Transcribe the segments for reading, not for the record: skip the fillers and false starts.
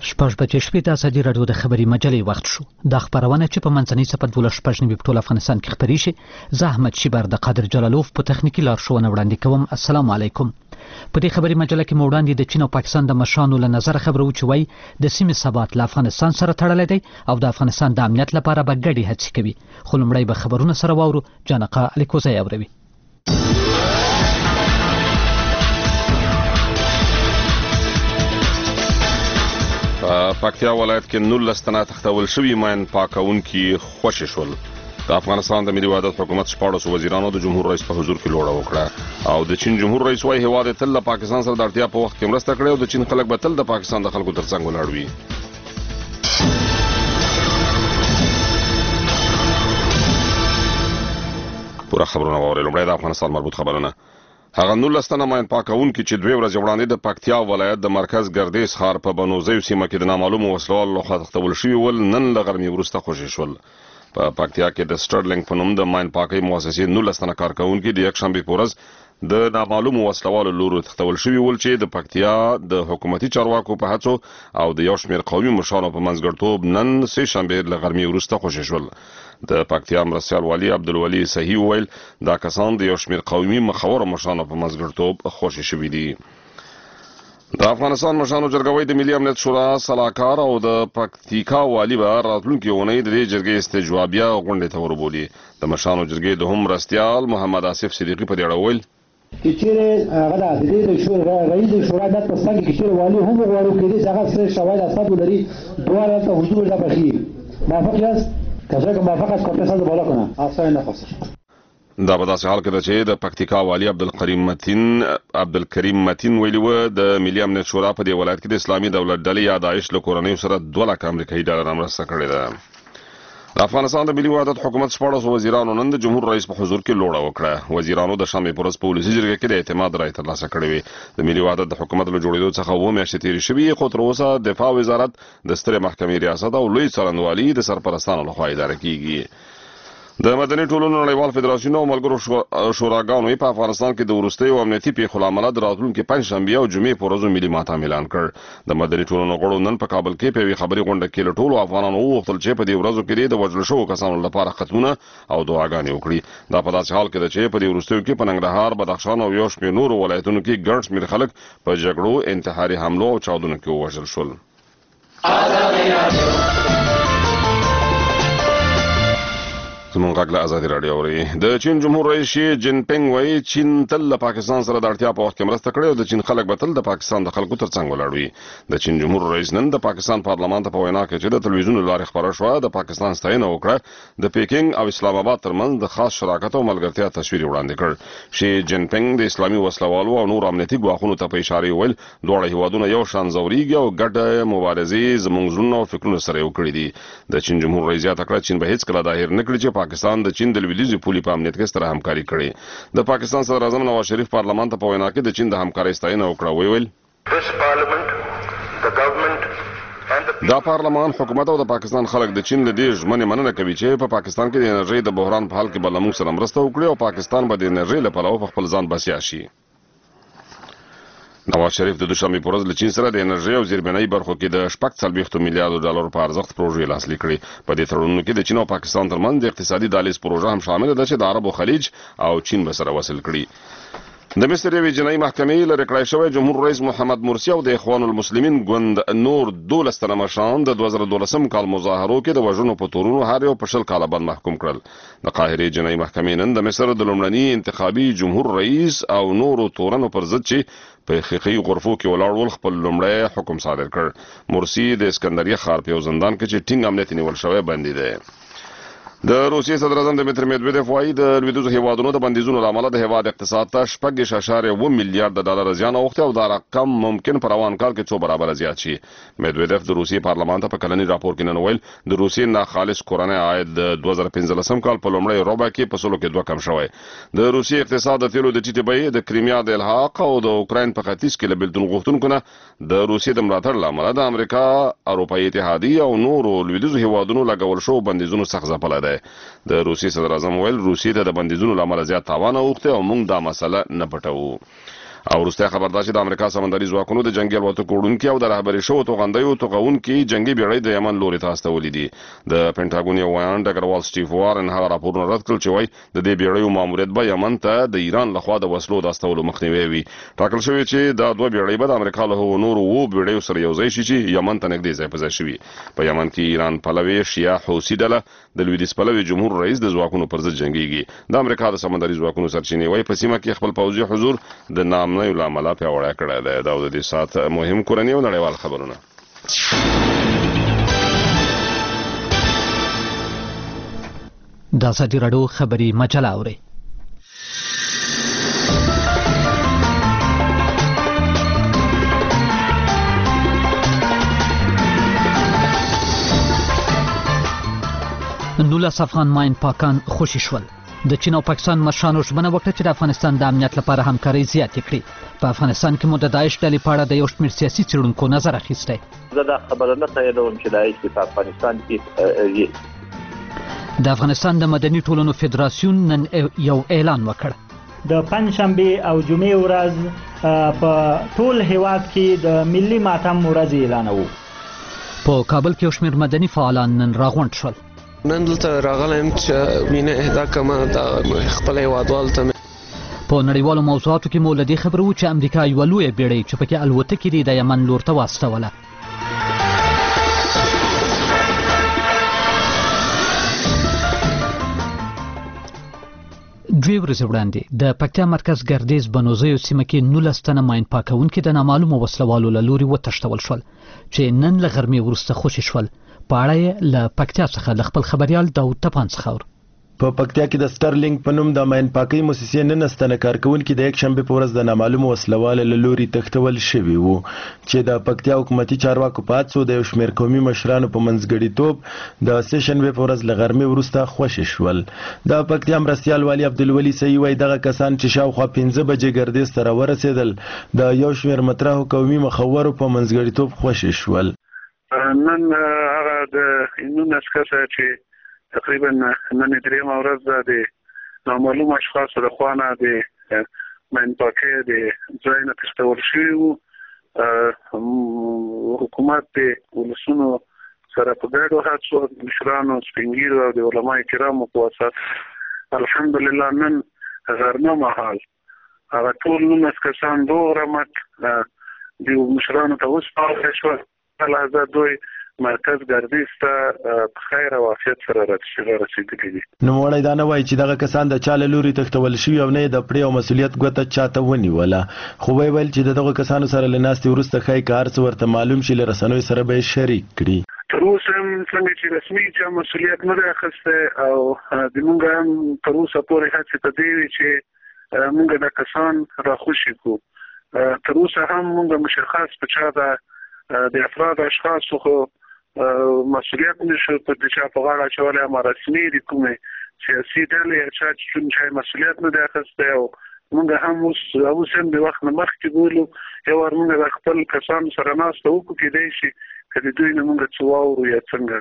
شپږ بجې شپې د ازادي راډیو د خبري مجلې وخت شو. د خبرونه چې په منځنۍ صفحه 12 په ټول افغانستان کې خبري شي، زه احمد شیبر د قادر جلالوف په تخنیکی لارښوونه وړاندې کوم. السلام علیکم. په دې خبري مجله کې وړاندې د چین او پاکستان د مشرانو له نظر خبرو چې وایي د سیمې ثبات له افغانستان سره تړلی دی او د افغانستان د امنیت لپاره به ګډې هڅې کوي. خو لومړی به خبرونه سره واورو. جانقه الیکوزی اوروي. پکتیا ولایت کې 19 تنه تختول شوي ماین پاکونکي خوشي شول. د افغانستان د ملي وحدت حکومت 14 وزیرانو د جمهور رئیس په حضور کې لوړه وکړه او د چین جمهور رئیس وايي هیواد تل د پاکستان سره د اړتیا په وخت کې مرسته کړې او د چین خلک به تل د پاکستان د خلکو ترڅنګ ولاړ وي. پوره خبرونه واورئ. لومړی د افغانستان مربوط خبرونه. هغه 19 تنه ماین پاکونکي چې 2 ورځې وړاندې د پکتیا ولایت د مرکز ګردیز ښار په بنوزیو سیمه کې د نامعلومو وسلوالو لخوا تختول شوي ول، نن له غرمې وروسته خوشي شول. په پکتیا کې د سټرلینګ په نوم د ماین پاکۍ مؤسسې 19 تنه کارکونکي د یکشنبې په ورځ د نامعلومو وسلوالو لورو تختول شوي ول چې د پکتیا د حکومتي چارواکو په هڅو او د یو شمېر قومي مشرانو په منځګړیتوب نن سه شنبه له غرمې وروسته خوشي شول. د پکتیا مرستیال والی عبدالولي صحیح ویل دا کسان د یو شمېر قومي مخور مشرانو په منځګړیتوب خوشي شوي دي. د افغانستان مشرانو جرګه د ملي امنیت شورا سلاکار او د پکتیکا والی به راتلونکي اونۍ د دې جرګې استجوابیه غونډې ته وربولي. د مشرانو جرګې د هم مرستیال محمد آصف صدیقي په دې اړه ویل چې چیرې هغه د دې شورا رئیس شورا د پرستګ کې چیرې والی هم غواړو کې دې هغه سره شواهد اسباب لري دوه ته حضور د بخیر موافق یاست؟ کله که موافق است کاپیتان رو بالا کنم اصلا نخواست. دا په داسې حال کې ده چې د پکتیکا والی عبدالکریم متین ویلي و د ملي امنیت شورا په دې ولایت کې د اسلامي دولت ډلې یا داعش له کورنیو سره 2 لک امریکایي ډالر مرسته کړې ده. د افغانستان د ملي وحدت حکومت 14 وزیرانو نن د جمهور رئیس په حضور کې لوړه وکړه. وزیرانو د شنبې په ورځ په ولسي جرګه کې د اعتماد رایې ترلاسه کړې وې. د ملي وحدت د حکومت له جوړېدو څخه 2 میاشتې تېرې شوې، خو تر اوسه دفاع وزارت د سترې محکمې ریاست او لوی څارنوالي د سرپرستانو لخوا اداره کیږي. د مدني ټولنو نړیوال فدراسیون او ملګرو شوراګانو په افغانستان کې د وروستیو امنیتي پیښو له امله د راتلونکي پنجشنبې او جمعې په ورځو ملي ماتم اعلان کړ. د مدني ټولنو غړو نن په کابل کې په یوې خبري غونډه کې له ټولو افغانانو وغوښتل چې په دې ورځو کې د وژل شوو کسانو لپاره ختمونه او دعاګانې وکړي. دا په داسې حال کې ده چې په دې وروستیو کې په ننګرهار، بدخشان او یو شمېر نورو ولایتونو کې ګڼ شمېر خلک په جګړو، انتحاري حملو او چاودنو کې ووژل شول. زمونږ غږ له ازادي راډیو اوري. د چین جمهور رئیس شي جین پینګ وایي چین تل له پاکستان سره د اړتیا په وخت کې مرسته کړې او د چین خلک به تل د پاکستان د خلکو ترڅنګ ولاړ وي. د چین جمهور رئیس نن د پاکستان پارلمان ته په وینا کې چې د تلویزیون له لارې خبره شوه د پاکستان ستاینه وکړه د پیکینګ او اسلام آباد ترمنځ د خاص شراکت او ملګرتیا تصویر وړاندې کړ. شي جین پینګ د اسلامي وسلوالو او نور امنیتي ګواښونو ته په اشاره ویل دواړه هیوادونه یو شان ځورېږي او ګډه مبارزې زموږ زړونه او فکرونه سره یو کړي دي. د چین جمهور رئیس زیاته کړه چین به هیڅکله دا هېر نه کړي چې پاکستان د چین د لویدیځې پولې په امنیت کې ستره همکاري کړې. د پاکستان صدر اعظم نواز شریف پارلمان ته په وینا کې د چین د همکارۍ ستاینه وکړه. ویل دا پارلمان، حکومت او د پاکستان خلک د چین له دې ژمنې مننه کوي چې په پاکستان کې د انرژۍ د بحران په حال کې به له موږ سره مرسته وکړي او پاکستان به د انرژۍ له پلوه په خپل ځان بسیا شي. نواز شریف د دوشنبې په ورځ له چین سره د انرژۍ او زیربنایي برخو کې د 40 میلیارډ ډالر په ارزښت پروژې لاسلیک کړې. په دې تړونونو کې د چین او پاکستان ترمنځ د اقتصادي دهلیز پروژه هم شامل ده چې د عربو خلیج او چین به سره وصل کړي. د مصر یوې جنایي محکمې لرې کړای شوی جمهور رئیس محمد مرسي او د اخوان المسلمین ګوند نور 12 تنه مشران د 2012 کال مظاهرو کې د وژنو په تورونو هر یو په 10 کاله بند محکوم کړل. د قاهرې جنایي محکمې نن د مصر د لومړني انتخابي جمهور رئیس او نورو تورنو پر ضد چې په حقیقي غرفو کې ولاړ ول خپل لومړی حکم صادر کړ. مرسي د اسکندریه ښار په یو زندان کې چې ټینګ امنیت نیول شوی بندي دی. د روسیې صدر اعظم دمیتر میدویدف وایي د لویدیځو هیوادونو د بندیزونو له امله د هیواد اقتصاد ته 6.1 میلیارډ ډالر زیان اوښتی او دا رقم ممکن په روان کال کې 2 برابره زیات شي. میدویدف د روسیې پارلمان ته په کلني راپور کې نن ویل د روسیې ناخالص کورنی عاید د 2015 کال په لومړۍ ربع کې په 2 کم شوی. د روسیې اقتصاد د تیلو د ټیټې بیې، د کریمیا د الحاق او د اوکراین په ختیځ کې له بېلتون غوښتونکو نه د روسیې د ملاتړ له امله د امریکا، اروپایي اتحادیې او نورو لویدیځو هیوادونو لګول شوو بندیزونو څخه ځپلی دی. د روسیې صدر اعظم ویل روسیې ته د بندیزونو له امله زیات تاوان اوښتی او موږ دا مسله نه پټوو. او وروسته خبر دا چې د امریکا سمندري ځواکونو د جنگي الوتکو وړونکي او د رهبري شوو توغندیو توغونکي جنگي بیړۍ د یمن لوري ته استولې دي. د پینټاګون یو ویان ډګروال سټیف وارن هغه راپورونه رد کړل چې وایي د دې بیړیو ماموریت به یمن ته د ایران لخوا د وسلو د استولو مخنیوي وي. ټاکل شوی چې دا دوه بیړۍ به د امریکا له نورو وو بیړیو سره یوځای شي چې یمن ته نږدې ځای په ځای شوي. په یمن کې ایران پلوي شیعه حوثي ډله د لویدیځ پلوي جمهور رئیس د ځواکونو پر ضد جنگيږي. د امریکا د سمندري ځواکونو سرچینې وایي په سیمه کې خپل پوځي حضور د نامنیو له امله پیاوړی کړی دی. دا د دې ساعت مهم کورني او نړیوال خبرونه. د ازادي راډیو خبري مجله اورئ. نولس افغان ماین پاکان خوشي شول. د چین او پاکستان مشرانو ژمنه وکړه چې د افغانستان د امنیت لپاره همکاري زیاتې کړي. په افغانستان کې مو د داعش ډلې په اړه د یو شمېر سیاسي څېړونکو نظر اخیستی. زه دا خبره نه تاییدوم چې داعش په افغانستان کې د افغانستان د مدني ټولنو فدراسیون نن یو اعلان وکړ. د پنځشنبه او جمعې ورځ په ټول هیواد کې د ملي ماتم ورځ اعلانوو. په کابل کې یو شمېر مدني فعالان نن راغونډ شول. نن دلته راغلم چې مینه اهدا کما د خپل هیوادوالو ته. په نړیوالو موضوعاتو کې مو له دې خبرو چې امریکا یوه لویه بیړۍ چې پکې الوتکې دي د یمن لور ته واستوله. دوی ورځې وړاندې د پکتیا مرکز ګردیز بنوزیو سیمه کې 19 تنه ماین پاکونکي د نامعلومو وسلوالو له لوري وتښتول شول چې نن له غرمې وروسته خوشي شول. په اړه یې له پکتیا څخه له خپل خبریال داود تپان څخه اورو. په پکتیا کې د سټرلینګ په نوم د ماین پاکۍ موسسې 19 تنه کارکونکي د یک شنبه په ورځ د نامعلومو وسلوالو له لوري تښتول شوي وو چې د پکتیا حکومتي چارواکو په هڅو د یو شمېر قومي مشرانو په منځګړیتوب د سه شنبه په ورځ له غرمې وروسته خوشي شول. د پکتیا مرستیال والي عبدالولي سعی وایي دغه کسان چې شاوخوا 15 بجې ګردیز ته راورسېدل د یو شمېر مطرحو قومي مخورو په منځګړیتوب خوشي شول. نن هغه د 19 کسه چې تقریبا نن درېیمه ورځ ده د نامعلومو اشخاصو د خوا نه د ماین پاکۍ د ځای نه تښتول شوي وو. حکومت د ولسونو سره په ګډو هڅو د مشرانو سپین ږیرو او د علماء کرامو په واسطه الحمدلله نن غرمه مهال هغه ټول 19 کسان روغ رمټ د مشرانو ته وسپارل شول. لحظه دوی مرکز ګردیز ته په خیر او عافیت سره رسیدلي دي. نوموړی دا نه وایي چې دغه کسان د چا له لوري تښتول شوي او نه یې د پړې او مسؤلیت ګوته چاته ونیوله، خو ویې ویل چې د دغو کسانو سره له ناستې وروسته ښایي که هر څه ورته معلوم شي له رسنیو سره به یې شریک کړي. تر اوسه هم څنګه چې رسمي چا مسؤلیت نه دی اخیستی او زموږ هم تر اوسه پورې هڅې په دې وي چې موږ دا کسان راخوشي کړو. تر اوسه هم موږ مشخص په چا د افراد اشخاصو خو مسؤلیت نشو په دې چا په غاړه اچولی، اما رسمي د کومې سیاسي ډلې یا چا چې مسؤلیت نه دی اخیستی او موږ هم اوس هم د وخت نه مخکې بولو یو وار موږ د خپل کسانو سره ناسته وکړو، کېدای شي که د دوی نه موږ څه واورو یا څنګه.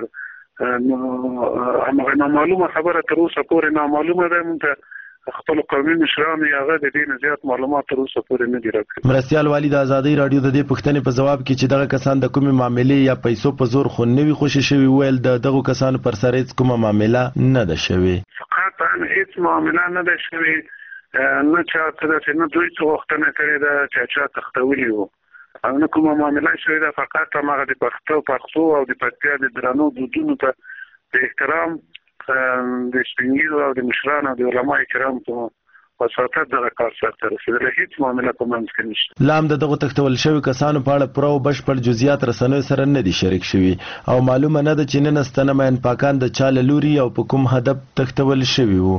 همغه نامعلومه خبره تر اوسه پورې نامعلومه ده. موږ خپل قومي مشرانو هغه د دې نه زیات معلومات تر اوسه پورې نه دي راکړي. مرستیال والي د ازادۍ راډیو د دې پوښتنې په ځواب کې چې دغه کسان د کومې معاملې یا پیسو په زور خو نه وي خوشي شوي، ویل د دغو کسانو پر سر هېڅ کومه معامله نه ده شوې. فقط هېڅ معامله نه ده شوې، نه چا څه داسې نه دوی څه غوښتنه کړې ده چې چا تښتولي وو او نه کومه معامله شوې ده. فقط هماغه د پښتو او د پکتیا د درنو دودونو ته د احترام د سپین ږیرو او د مشرانو او د علماء کرامو په وساطت دغه کار سرته رسېدلی. هېڅ معامله په منځ کې نشته. لا هم د دغو تښتول شوي کسانو په اړه پوره او بشپړ جزئیات رسنیو سره نه دي شریک شوي او معلومه نه ده چې 19 تنه ماین پاکان د چا له لوري او په کوم هدف تښتول شوي وو.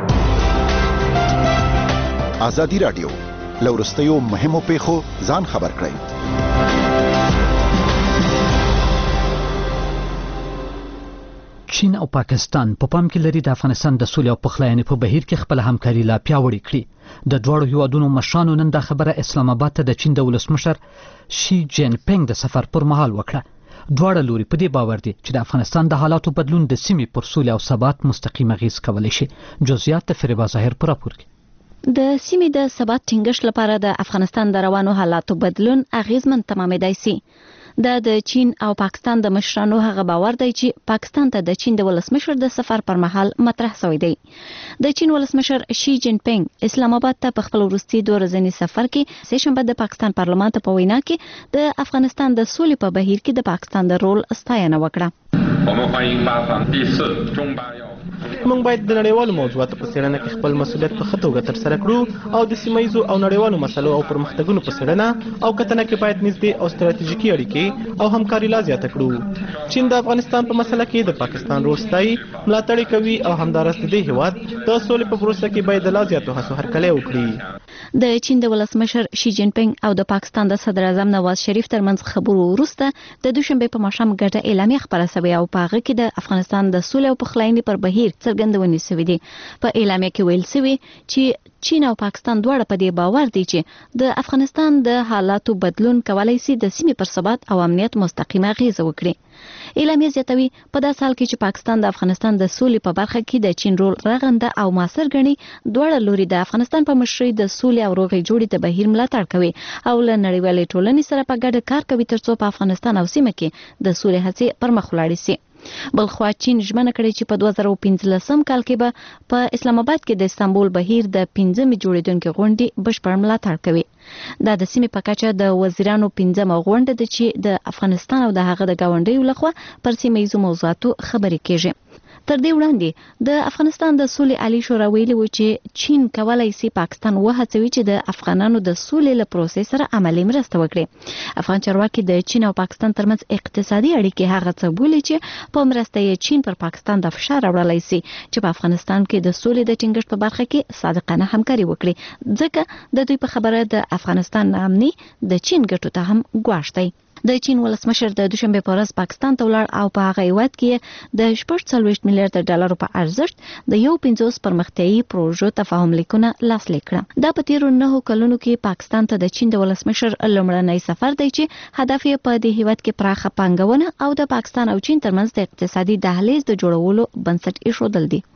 ازادي راډیو له وروستیو مهمو پیښو ځان خبر کړئ. چین او پاکستان په پام کې لري د افغانستان د سولې او پخلاینې په بهیر کې خپل همکاري لا پیاوړې کړي. د دواړو هیوادونو مشرانو نن دا خبره اسلام آباد ته د چین د ولسمشر شي جین پینګ د سفر پر مهال وکړه. دواړه لوري په دې باور دي چې د افغانستان د حالاتو بدلون د سیمې پر سولې او ثبات مستقیم اغیز کولی شي. جزئیات د فریبا ظاهر پر راپور کې. د سیمې د ثبات ټینګښت لپاره د افغانستان د روانو حالاتو بدلون اغیزمن تمامېدای شي. د چین او پاکستان د مشرانو هغه باور دی چې پاکستان ته د چین د ولسمشر د سفر پر مهال مطرح شوی دی. د چین ولسمشر شي جین پینګ اسلام آباد ته په خپل وروستي 2 ورځني سفر کې سه شنبه د پاکستان پارلمان ته په وینا کې د افغانستان د سولې په بهیر کې د پاکستان د رول ستاینه وکړه. موږ باید د نړیوالو موضوعاتو په څېړنه کې خپل مسؤلیت په ښه توګه ترسره کړو او د سیمهییزو او نړیوالو مسلو او پرمختګونو په څېړنه او کتنه کې باید نږدې او ستراتیژیکي اړیکې او همکاري لا زیاته کړو. چین د افغانستان په مسله کې د پاکستان رول ستایي، ملاتړ کوي او همدارس د دې هیواد د سولې په پروسه کې باید لا زیاتو هڅو هرکلی وکړي. د چین د ولسمشر شي جین پینګ او د پاکستان د صدر اعظم نواز شریف ترمنځ خبرو وروسته د دوشنبه په ماښام ګډه اعلامیه خپره شوې او په هغه کې د افغانستان د سولې او پخلاینې پر بهیر څرګندونې شوې دي. په اعلامیه کې ویل شوی چې چین او پاکستان دواړه په دې باور دي چې د افغانستان د حالاتو بدلون کولای شي د سیمې پر ثبات او امنیت مستقیمه اغیزه وکړي. اعلامیه زیاتوي په داسې حال کې چې پاکستان د افغانستان د سولې په برخه کې د چین رول رغنده او موثر ګڼي. دواړه لوري د افغانستان په مشرۍ د سولې او روغې جوړې د بهیر ملاتړ کوي او له نړیوالې ټولنې سره په ګډه کار کوي ترڅو په افغانستان او سیمه کې د سولې هڅې پر مخ ولاړې شي. بلخوا چین ژمنه کړې چې په 2015 کال کې به په اسلام آباد کې د استانبول بهیر د 15 جوړیدونکو غونډې بشپړ ملاتړ کوي. دا د سیمې په کچه د وزیرانو 15 غونډه ده چې د افغانستان او د هغه د ګاونډیو لخوا پر سیمهییزو موضوعاتو خبرې کیږي. تر دې وړاندې د افغانستان د سولې عالی شورا ویلي و چې چین کولای شي پاکستان وهڅوي چې د افغانانو د سولې له پروسې سره عملي مرسته وکړي. افغان چارواکي د چین او پاکستان ترمنځ اقتصادي اړیکې هغه څه بولي چې په مرسته یې چین پر پاکستان د فشار راوړلای شي چې په افغانستان کې د سولې د ټینګښت په برخه کې صادقانه همکاري وکړي، ځکه د دوی په خبره د افغانستان امني د چین ګټو ته هم ګواښ دی. د چین ولسمشر د دوشنبه په ورځ پاکستان ته ولاړ او په هغه هیواد کې د 40 میلیارډ ډالرو په ارزښت د 50 پرمختیایي پروژو تفاهم لیکونه لاسلیک کړه. دا په تیرو 9 کلونو کې پاکستان ته د چین د ولسمشر لومړنی سفر دی چې هدف یې په دې هیواد کې پراخه پانګونه او د پاکستان او چین ترمنځ د اقتصادي دهلیز د جوړولو بنسټ ایښودل دي.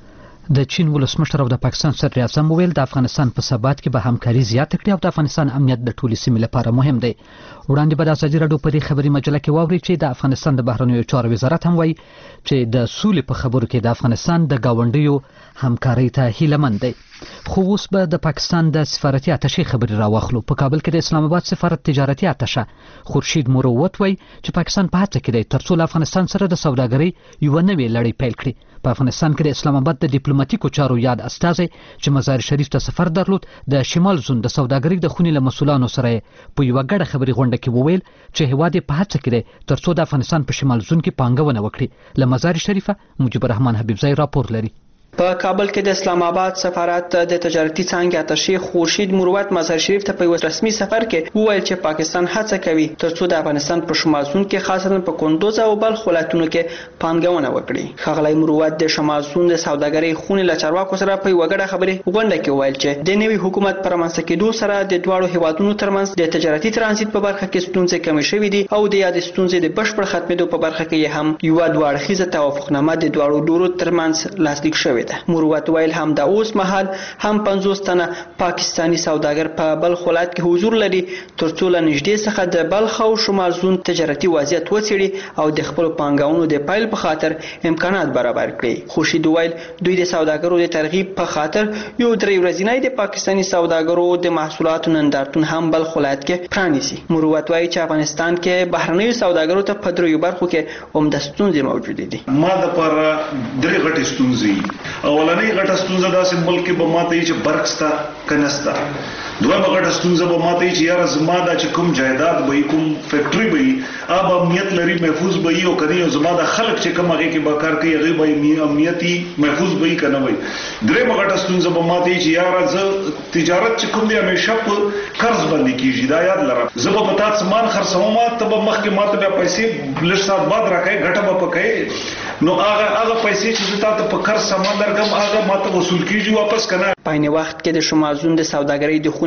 د چین ولسمشر او د پاکستان صدر اعظم ویل د افغانستان په ثبات کې به همکاري زیاته کړي او د افغانستان امنیت د ټولې سیمې لپاره مهم دی. وړاندې به د ازادي راډیو په دې خبري مجله کې واوري چې د افغانستان د بهرنیو چارو وزارت هم وایي چې د سولې په خبرو کې د افغانستان د گاونډیو همکاري ته هیلهمند دی. خو اوس به د پاکستان د سفارتي اتشې خبري راوخلو. په کابل کې د اسلام آباد سفارت تجارتي اتشه خورشید مروت وایي چې پاکستان په هڅه کې دی ترڅو له افغانستان سره د سوداګرۍ یو نوې لړۍ پیل کړي. په افغانستان کې د اسلام آباد د ډیپلوماټیکو چارو یاد استازی چې مزار شریف ته سفر درلود د شمال زون د سوداګرۍ د خونې له مسولانو سره په یو غړ خبري غونډه کې وویل چې هواد په هڅه کې دی ترڅو د افغانستان په شمال زون کې پانګونه وکړي. له مزار شریفه مجيب الرحمن حبیبزئی راپور لري. په کابل کې د اسلام آباد سفارت د تجارتي څانګې اتشې خورشید مروت مزار شریف ته په یو رسمي سفر کې وویل چې پاکستان هڅه کوي ترڅو د افغانستان په شمال زون کې خاصه په کندوز او بلخ ولایتونو کې پانګونه وکړي. ښاغلی مروت د شمال زون د سوداګرۍ خونې له چارواکو سره په یو غړ خبري غونډه کې وویل چې د نوي حکومت پر رامنځته کېدو سره د دواړو هیوادونو ترمنځ د تجارتي ترانزیت په برخه کې ستونزې کمې شوې دي او د یاد ستونزې د بشپړ ختمېدو په برخه کې هم یو دوړخیزه توافقنامه د دواړو لورو ترمنځ لاسلیک شوې ده. مروت هم د اوس مهال هم 50 تنه پاکستانی سوداګر په بلخ ولایت کې حضور لري ترڅو له نږدې څخه د بلخ او شمال زون تجارتي وضعیت وڅېړي او د خپل پانګونو د پایل په خاطر امکانات برابر کړي. خوشید ویل دوی د سوداګرو د ترغیب په خاطر یو درې ورځې د پاکستانی سوداګرو د محصولاتو نندارتون هم بلخ ولایت کې پرانیسي. مروت وایي چې افغانستان کې بهرنیو سوداګرو ته په دریو برخو کې عمده ستونزې موجود دي. ما د پر درې غټې ستونزې اولنۍ غټه ستونزه داسې ملک کې به ماته چې برق ستا کنستا. دویمه غټه ستونزه به ماته چې یاره زما دا چې کوم جایداد به کوم فیکټری به اب امنیت لري محفوظ به او کني او زما د خلک چې کوم هغه کې به کار کوي هغه به امنیتي محفوظ به کنه وي. درېمه غټه ستونزه به ماته چې یاره ز تجارت چې کوم دی همیشه په قرض باندې کیږي. دا یاد لرم زه به پتا سامان خرڅوم ته به مخکې ماته به پیسې لږ سات بعد راکې غټه به پکې نو هغه پیسې چې تاسو په قرض سامان درکم هغه ماته وصول کیږي واپس کنه. په عین وخت کې د شمال زون د سوداګرۍ د خونې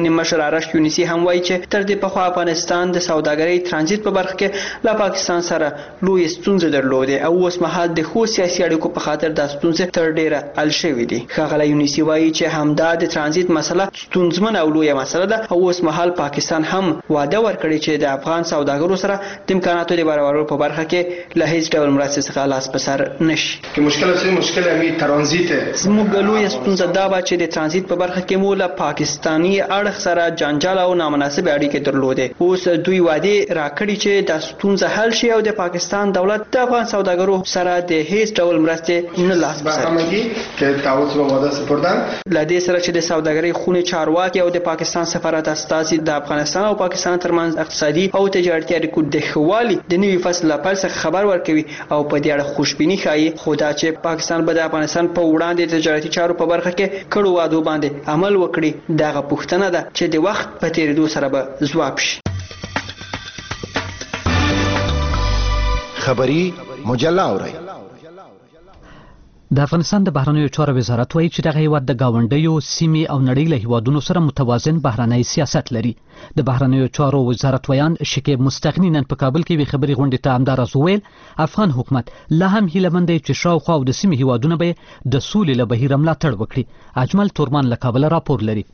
غونډې مشر آرش یونیسی هم وایي چې تر دې پخوا افغانستان د سوداګرۍ ترانزیت په برخه کې له پاکستان سره لوی ستونزې درلودې او اوس مهال د ښو سیاسي اړیکو په خاطر دا ستونزې تر ډیره حل شوې دي. ښاغلی یونیسی وایي چې همدا د ترانزیت مسله ستونزمنه او لویه مسله ده او اوس مهال پاکستان هم وعده ورکړي چې د افغان سوداګرو سره د امکاناتو د برابرولو په برخه کې له هیڅ ډول مرستې څخه لاس په سر نشي. مشکل همین ترانزیت زموږ لویه ستونزه دا وه چې د ترانزیت په برخه کې مو له پاکستاني اړخ سره جنجال او نامناسب اړیکې درلودې. اوس دوی وعده راکړي چې دا ستونزه حل شي او د پاکستان دولت د افغان سوداګرو سره د هیڅ ډول مرستې نه لاس په سر له دې سره چې د سوداګرۍ خونې چارواکي او د پاکستان سفارت استازي د افغانستان او پاکستان ترمنځ اقتصادي او تجارتي اړیکو د ښه والي د نوي فصل له پیل څخه خبر ورکوي او په دې اړه خوشبیني ښایي، خو دا چې پاکستان به د افغانستان په وړاندې د تجارتي چارو په برخه کې کړو وعدو باندې عمل وکړي دغه پوښتنه ده چې د وخت په تیریدو سره به ځواب شي. خبری مجله اورئ. د افغانستان د بهرنیو چارو وزارت وایي چې دغه هیواد د گاونډیو سیمې او نړۍ له هیوادونو سره متوازن بهرنی سیاست لري. د بهرنیو چارو وزارت ویان شکیب مستغنی نن په کابل کې وی خبري غونډې ته همدارس وویل افغان حکومت لا هم هیلهمند دی چې شاوخوا د سیمې هیوادونه به د سولې له بهیر ملاتړ وکړي. اجمل تورمان له کابل راپور لري.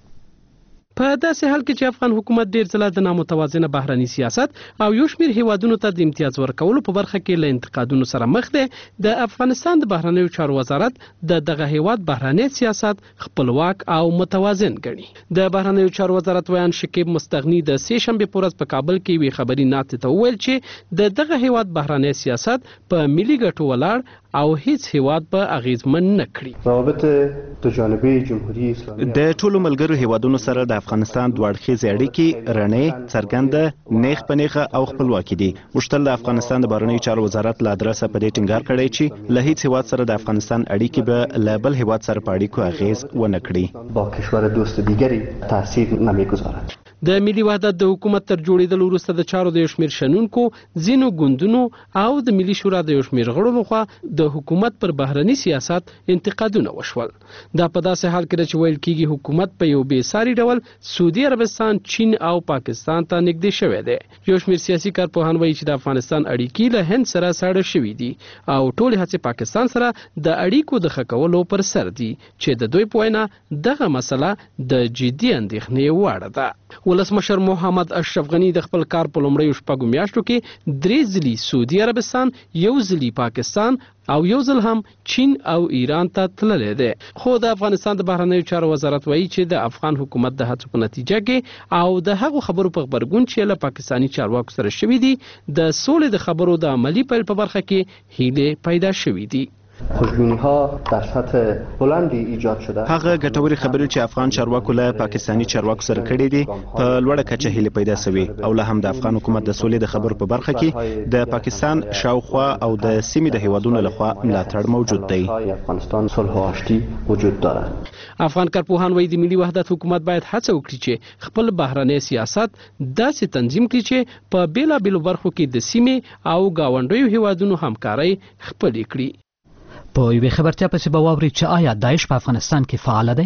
په داسې حال کې چې افغان حکومت ډیر ځله د نامتوازنه بهرنی سیاست او یو شمېر هیوادونو ته د امتیاز ورکولو په برخه کې له انتقادونو سره مخ دی، د افغانستان د بهرنیو چارو وزارت دغه هیواد بهرنی سیاست خپلواک او متوازن ګڼي. د بهرنیو چارو وزارت ویان شکیب مستغنی د سه شنبه په ورځ په کابل کې وی خبري ناتې ته وویل چې دغه هیواد بهرنی سیاست په ملي ګټو ولاړ او هیڅ هیواد په اغیزمن نه کړي. روابط دوجانبه جمهوریت اسلامی د ټولو ملګرو هیوادونو سره د افغانستان دوه اړخیزې اړیکې رڼې، څرګنده، نیغ په نیغه او خپلواکي دي. موږ تل د افغانستان د بهرنیو چارو وزارت له ادرسه په دې ټینګار کړی چې له هیڅ هیواد سره د افغانستان اړیکې به له بل هیواد سره په اړیکو اغیز ونه کړي. با کشور دوست دیگری تاثیر نمیگذارد. د ملي وحدت د حکومت تر جوړېدلو وروسته د چارو د یو شمېر شنونکو، ځینو ګوندونو او د ملي شورا د یو شمېر غړو لخوا د حکومت پر بهرني سیاست انتقادونه وشول. دا په داسې حال کې ده چې ویل کېږي حکومت په یو بېساري ډول سعودي عربستان، چین او پاکستان ته نږدې شوی دی. یو شمېر سیاسي کارپوهان وایي چې د افغانستان اړیکې له هند سره ساړه شوي دي او ټولې هڅې پاکستان سره د اړیکو د ښه کولو پر سر دي چې د دوی په وینا دغه مسله د جدي اندېښنې وړ ده. ولسمشر محمد اشرف غنی د خپل کار په لومړیو شپږو میاشتو کې 3 ځلې سعودي عربستان، 1 ځلې پاکستان او 1 ځل هم چین او ایران ته تللی دی. خو د افغانستان د بهرنیو چارو وزارت وایي چې د افغان حکومت د هڅو په نتیجه کې او د هغو خبرو په غبرګون چې له پاکستاني چارواکو سره شوي دي د سولې د خبرو د عملي پیل په برخه کې هیلې پیدا شوي دي. خوشبینی‌ها در سطح بلندی ایجاد شده. هغه ګټورې خبرې چې افغان چارواکو له پاکستاني چارواکو سره کړې دي په لوړه کچه هیلې پیدا شوي او له هم د افغان حکومت د سولې د خبرو په برخه کې د پاکستان شاوخوا او د سیمې د هیوادونو لخوا ملاتړ موجود دی. افغانستان صلح و آشتی وجود دارد. افغان کارپوهان وایي د ملي وحدت حکومت باید هڅه وکړي چې خپل بهرنی سیاست داسې تنظیم کړي چې په بیلابیلو برخو کې د سیمې او ګاونډیو هیوادونو همکارۍ خپلې کړي. په یوې خبرتیا پسې به واورئ چې آیا داعش په افغانستان کې فعال دی؟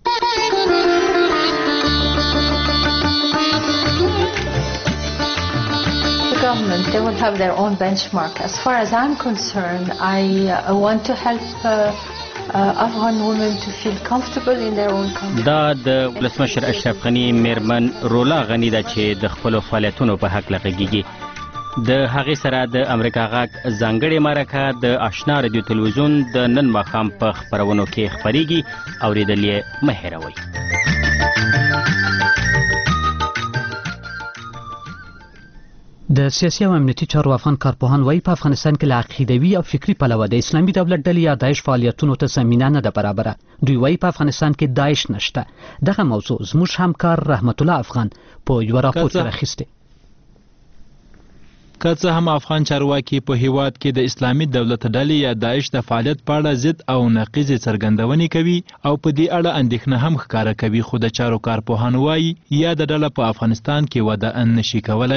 The government, they will have their own benchmark. As far as I'm concerned, I want to help Afghan women to feel comfortable in their own country. دا د ولسمشر اشرف غنی میرمن رولا غنی ده چې د خپل فعالیتونو په حق لغږیږي. د هغې سره د امریکا غاک ځانګړې مرکه د آشنا رادیو تلویزیون د نن ماښام په خپرونو کې خپریږي، اوریدل یې مه هېروئ. د سیاسي او امنیتي چارو افغان کارپوهان وایي په افغانستان کې له عقیدوي او فکري پلوه د اسلامي دولت ډلې یا داعش فعالیتونو ته زمینه نه ده برابره. دوی وایي په افغانستان کې داعش نشته. دغه موضوع زموږ همکار رحمت الله افغان په یو راپور کې راخیسته. که څه هم افغان چارواکي په هیواد کې د اسلامي دولت ډلې یا داعش د فعالیت په اړه ضد او نقیضې څرګندونې کوي او په دې اړه اندېښنه هم ښکاره کوي، خو د چارو کارپوهان وایي یا د ډله په افغانستان کې وده نشي کولای.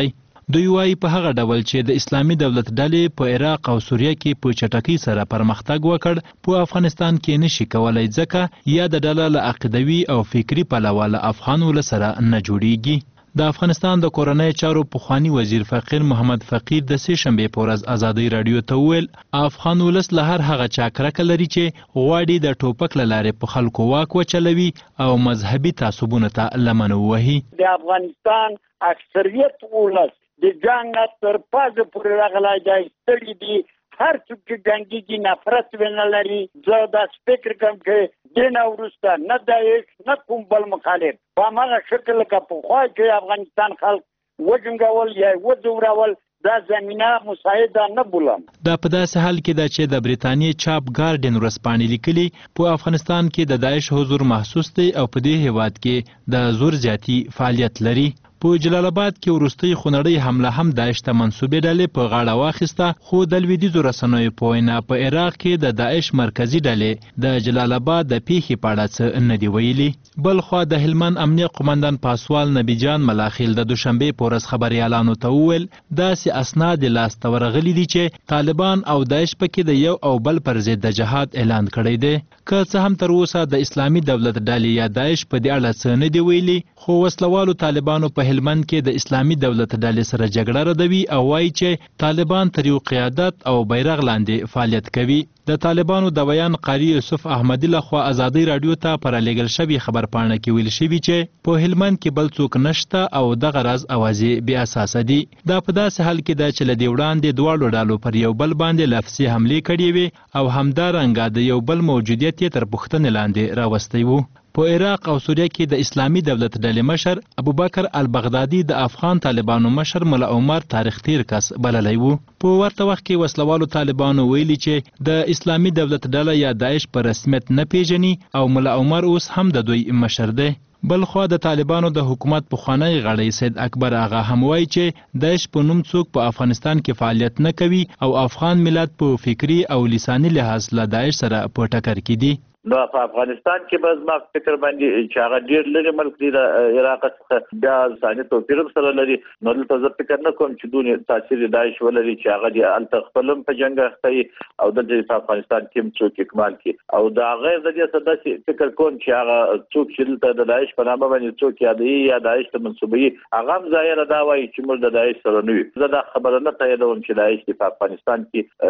دوی وایي په هغه ډول چې د اسلامي دولت ډلې په عراق او سوریه کې په چټکۍ سره پرمختګ وکړ په افغانستان کې نشي کولای ځکه یا د ډله له عقیدوي او فکري پلوه له افغان ولس سره نه جوړیږي. د افغانستان د کورنۍ چارو پخوانی وزیر فقیر محمد فقیر د سې شنبې په ورځ ازادۍ راډیو ته وویل افغان ولس له هر هغه چا کرکه لري چې غواړي د ټوپک له لارې په خلکو واک وچلوي او مذهبي تعصبونو ته لمن ووهي. د افغانستان اکثریت ولس د جنګ تر پازه پورې راغلی دی، ستړي دي، هر څوک چې جنګیږي نفرت ونه لري. زه داسې فکر کوم چې دین وروسته نه داعش نه کوم بل مخالف په هماغه شکل لکه پخوا چې افغانستان خلک وجنګول یا وځورول دا زمینه مساعده نه بولم. دا په داسې حال کې ده چې د بریتانیې چاپ ګارډین ورځپاڼې لیکلي په افغانستان کې د داعش حضور محسوس دی او په دې هیواد کې د زور زیاتی فعالیت لري. په جلال آباد کې وروستۍ خونړۍ حمله هم داعش ته منسوبې ډلې په غاړه واخیسته، خو د لویدیځو رسنیو په وینا په عراق کې د داعش مرکزي ډلې د جلال آباد د پیښې په اړه څه نه دي ویلي. بل خوا د هلمند امنیه قومندان پاسوال نبی جان ملاخیل د دوشنبې په ورځ خبریالانو ته وویل داسې اسناد لاسته ورغلي دي چې طالبان او داعش پکې د یو او بل پر ضد د جهاد اعلان کړی دی. که څه هم تر اوسه د اسلامي دولت ډلې یا داعش په دې اړه څه نه دي ویلي، خو وسلوالو طالبانو په هلمند کې د اسلامي دولت ډلې سره جګړه ردوي او وایي چې طالبان تر یو قیادت او بیرغ لاندې فعالیت کوي. د طالبانو د بیان قاری یوسف احمدی لخوا ازادۍ راډیو ته پر لېږل شوې خبرپاڼه کې ویل شوي چې په هلمند کې بل څوک نشته او دغه راز اوازې بې اساسه دي. دا په داسې حال کې ده چې له دې وړاندې دواړو ډلو پر یو بل باندې لفظي حملې کړې وې او همدارنګه د یو بل موجودیت یې تر پوښتنې لاندې راوستی و. په عراق او سوریه کې د اسلامي دولت ډلې مشر ابوبکر البغدادي د افغان طالبانو مشر ملا عمر تاریخ تیر کس بللی و. په ورته وخت کې وسلوالو طالبانو ویلي چې د اسلامي دولت ډله یا داعش په رسمیت نه پیژني او ملا عمر اوس هم د دوی مشر دی. بل خوا د طالبانو د حکومت پخوانی غړی سید اکبر آغا هم وایي چې داعش په نوم څوک په افغانستان کې فعالیت نه کوي او افغان ملت په فکری او لساني لحاظ له داعش سره په ټکر کې دي. نو په افغانستان کې به زما فکر باندې چې هغه ډېر لري ملک دی د عراق څخه بیا ځاني توپیر سره لري، نو دلته زه فکر نه کوم چې دونه تاثیر داعش ولري چې هغه د الته خپلم په جنګ اخته او د افغانستان کې څوک اکمال کی او دا غیر د دې صداسي فکر کوم چې هغه څوک چې دلته د داعش په نامه باندې څوک یادوي یا داعش ته منسوبي هغه هم ظاهر دا وایي چې موږ د داعش سره نه یو. زه دا خبره نه تاییدوم چې داعش په افغانستان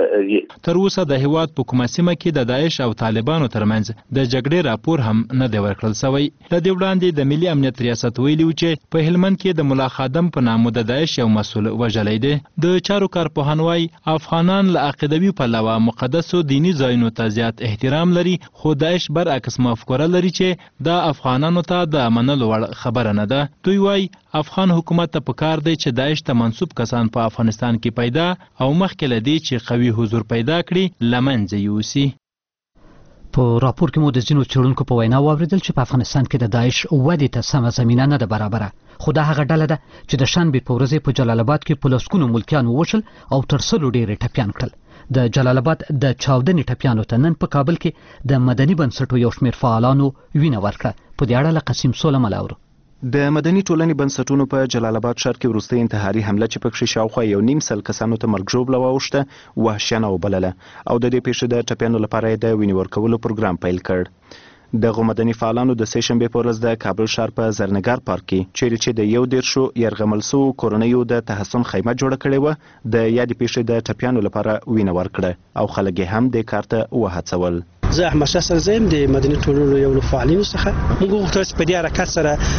کې تر اوسه د هیواد په کومه سیمه کې د داعش او طالبانو ترمنځ د جګړې راپور هم نه دی ورکړل شوی. د دې وړاندې د ملي امنیت ریاست ویلي و چې په هلمند کې د ملا خادم په نامه د داعش یو مسؤل وژلی دی. د چارو کارپوهان وایي افغانان له عقیدوي پلوه مقدسو دیني ځایونو ته زیات احترام لري، خو داعش برعکس مفکوره لري چې دا افغانانو ته د منلو وړ خبره نه ده. دوی وایي افغان حکومت ته پکار دی چې داعش ته منسوب کسان په افغانستان کې پیدا او مخکې له دې چې قوي حضور پیدا کړي له منځه یوسي. په راپور کې مو د ځینو څېړونکو په وینا واوریدل چې په افغانستان کې د داعش ودې ته سمه زمینه نه ده برابره، خو دا هغه ډله ده چې د شنبې په ورځ په جلال آباد کې په لسګونو ملکیان ووژل او تر سلو ډېر ټپیان کړل. د جلال آباد د چاودنې ټپیانو ته نن په کابل کې د مدني بنسټو یو شمېر فعالانو وینه ورکړه. په دې اړه له قسیم سوله ملاورو. د مدني ټولنې بنسټونو په جلال آباد ښار کې وروستۍ انتحاري حمله چې پکې شاوخوا 1.5 سل کسانو ته مرګ ژوبله واوښته وحشیانه وبلله او د دې پیښې د ټپیانو لپاره د وینې ورکولو پروګرام پیل کړ. دغه مدني فعالانو د سې شنبې په ورځ د کابل ښار په زرنګار پارک کې چیرې چې د 11 یرغمل شوو کورنیو د تحسن خیمه جوړه کړې وه د یادې پیښې د ټپیانو لپاره وینه ورکړه او خلک یې هم دې کار ته وهڅول. زه احمد شاه سرزیم د مدني ټولنو یو له فعالینو څخه موږ غوښتل چې په دې حرکت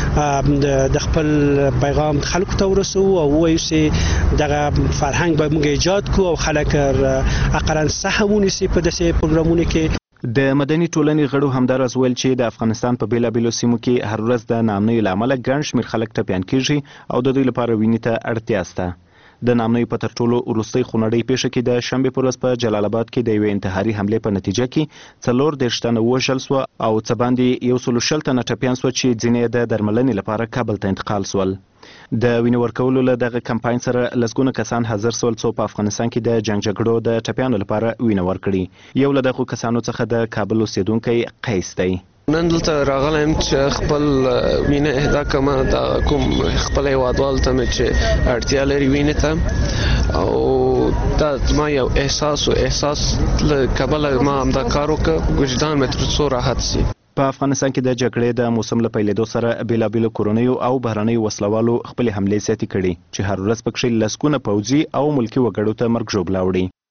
سره د خپل پیغام خلکو ته ورسو او وایو چې دغه فرهنګ به موږ ایجاد کړو او خلک اقلا سهم ونیسي په داسې پروګرامونو کې. د مدني ټولنې غړو همداراز ویل چې د افغانستان په بیلابیلو سیمو کې هر ورځ د ناامنۍ له امله ګڼ شمېر خلک ټپیان کیږي او د دوی لپاره وینې ته اړتیا شته. د ناامنۍ په تر ټولو وروستۍ خونړۍ پیښه کې د شنبې په ورځ په جلال آباد کې د یوې انتحاري حملې په نتیجه کې 40 تنه ووژل سوه او څه باندې 120 تنه ټپیان سوه چې ځینې د درملنې لپاره کابل ته انتقال سول. د وینې ورکولو له دغه کمپاین سره لسګونه کسان حاضر سول څو په افغانستان کې د جنګ جګړو د ټپیانو لپاره وینه ورکړي. یو له دغو کسانو څخه د کابل اوسیدونکی قیس دی. نن دلته راغلم چې خپل وینه اهدا کما دا کوم خپل هیوادوال ته چې اړتیا لري وینه ته او دا ما یو احساس له کابل ما هم دا کار وکړ وجدان مې تر څو راحت سي. په افغانستان کې د جګړې د موسم له پیلېدو سره بیلابیلو کورنیو او بهرنیو وسلوالو خپل حملې زیاتې کړي چې هر ورځ پکې لسګونه پوځي او ملکي وګړو ته مرګ ژوبلا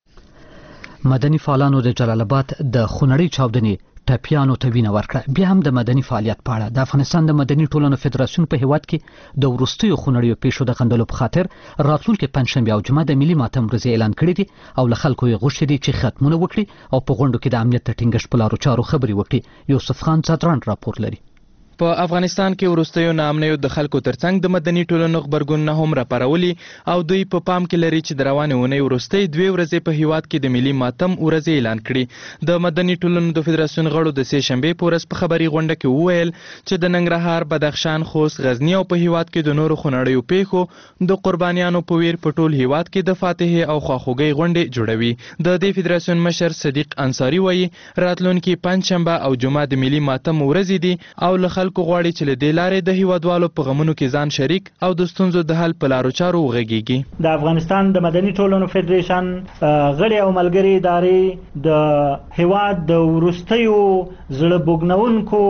وړي. مدني فعالانو د جلال آباد د خونړۍ چاودنې ټپیانو ته وینه ورکړه. بیا هم د مدني فعالیت په اړه د افغانستان د مدني ټولنو فدراسیون په هیواد کې د وروستیو خونړیو پیښو د غندلو په خاطر راتلونکي پنځشنبه او جمعه د ملي ماتم ورځې اعلان کړې دي او له خلکو یې غوښتي دي چې ختمونه وکړي او په غونډو کې د امنیت د ټینګښت په لارو چارو خبرې وکړي. یوسف خان ځدران راپور لري. په افغانستان کې وروستیو ناامنیو د خلکو ترڅنګ د مدني ټولنو خبرګونونه هم راپارولي او دوی په پام کې لري چې د روانې اونۍ وروستۍ 2 ورځې په هیواد کې د ملي ماتم ورځ اعلان کړي. د مدني ټولنو د فدراسیون غړو د سې شنبې په ورځ په خبري غونډه کې وویل چې د ننګرهار، بدخشان، خوست، غزنی او په هیواد کې د نورو خونړیو پیښو د قربانیانو په ویر په ټول هیواد کې د فاتحې او خواخوږۍ غونډې جوړوي. د دې فدراسیون مشر صدیق انصاری وایي راتلونکي پنځشنبه او جمعه د ملي ماتم ورځې دي او له خلکو غواړي چې له دې لارې د هیوادوالو په غمونو کې ځان شریک او د ستونزو د حل په لارو چارو وغږیږي. د افغانستان د مدني ټولنو فدریشن غړي او ملګري ادارې د هیواد د وروستیو زړه بوګنونکو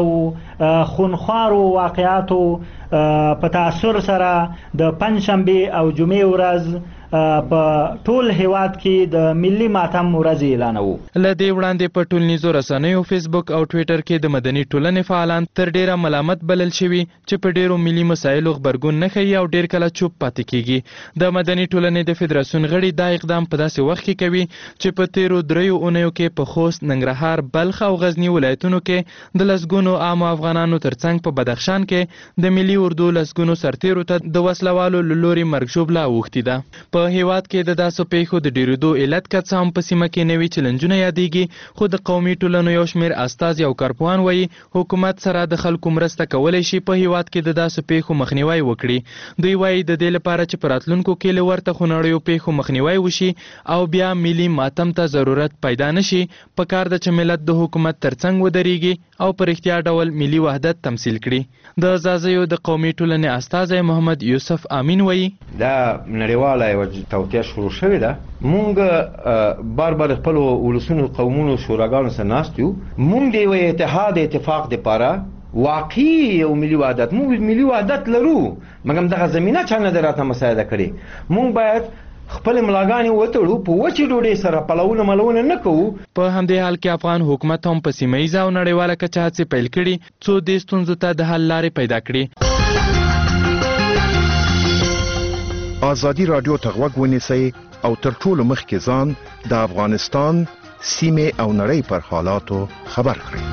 او خونخوارو واقعاتو په تاثر سره د پنځشنبه او جمعې ورځ په ټول هیواد کې د ملي ماتم ورځ اعلانوو. له دې وړاندې په ټولنیزو رسنیو فیسبوک او ټویټر کې د مدني ټولنې فعالان تر ډیره ملامت بلل شوي چې په ډیرو ملي مسایلو خبرګون نه ښیي او ډیر کله چوپ پاتې کیږي. د مدني ټولنې د فدراسیون غړي دا اقدام په داسې وخت کې کوي چې په تیرو 3 اونیو کې په خوست، ننګرهار، بلخ او غزنی ولایتونو کې د لسګونو عام افغانانو ترڅنګ په بدخشان کې د ملي اردو لسګونو سرتیرو ته د وسلوالو له لوري مرګ ژوبلا اوښتې ده. په هیواد کې د داسو پیښو د ډیریدو علت که څه هم په سیمه کې نوي چیلنجونه یادېږي، خو د قومي ټولنو یو شمېر استازي او کارپوهان وایي حکومت سره د خلکو مرسته کولی شي په هیواد کې د داسو پیښو مخنیوی وکړي. دوی وایي د دې لپاره چې په راتلونکو کې له ورته خونړیو پیښو مخنیوی وشي او بیا ملي ماتم ته ضرورت پیدا نشي، پکار ده چې ملت د حکومت ترڅنګ ودرېږي او په رښتیا ډول ملي وحدت تمثیل کړي. د زازیو د قومي ټولنې استازی محمد یوسف امین وایي دا نړیواله توطیه شروع شوې ده. مونږ بار خپل ولسونو قومونو شوراګانو سره ناست یو. مونږ د یو اتفاق لپاره واقعي یو ملي وحدت، مونږ ملي وحدت لرو مګر دغه زمينه چا نه راته مساعده کړي. مونږ باید خپل ملاګانې وتړو، په وچې ډوډۍ سره پلونه نه کوو. په همدې حال کې افغان حکومت هم په سیمه ییزه او نړیواله کچه هڅې پیل کړي څو دې ستونزو ته د حل لارې پیدا کړي. ازادي رادیو ته غوږ ونیسئ او تر ټولو مخکې ځان د افغانستان سیمې او نړۍ پر حالاتو خبر کړئ.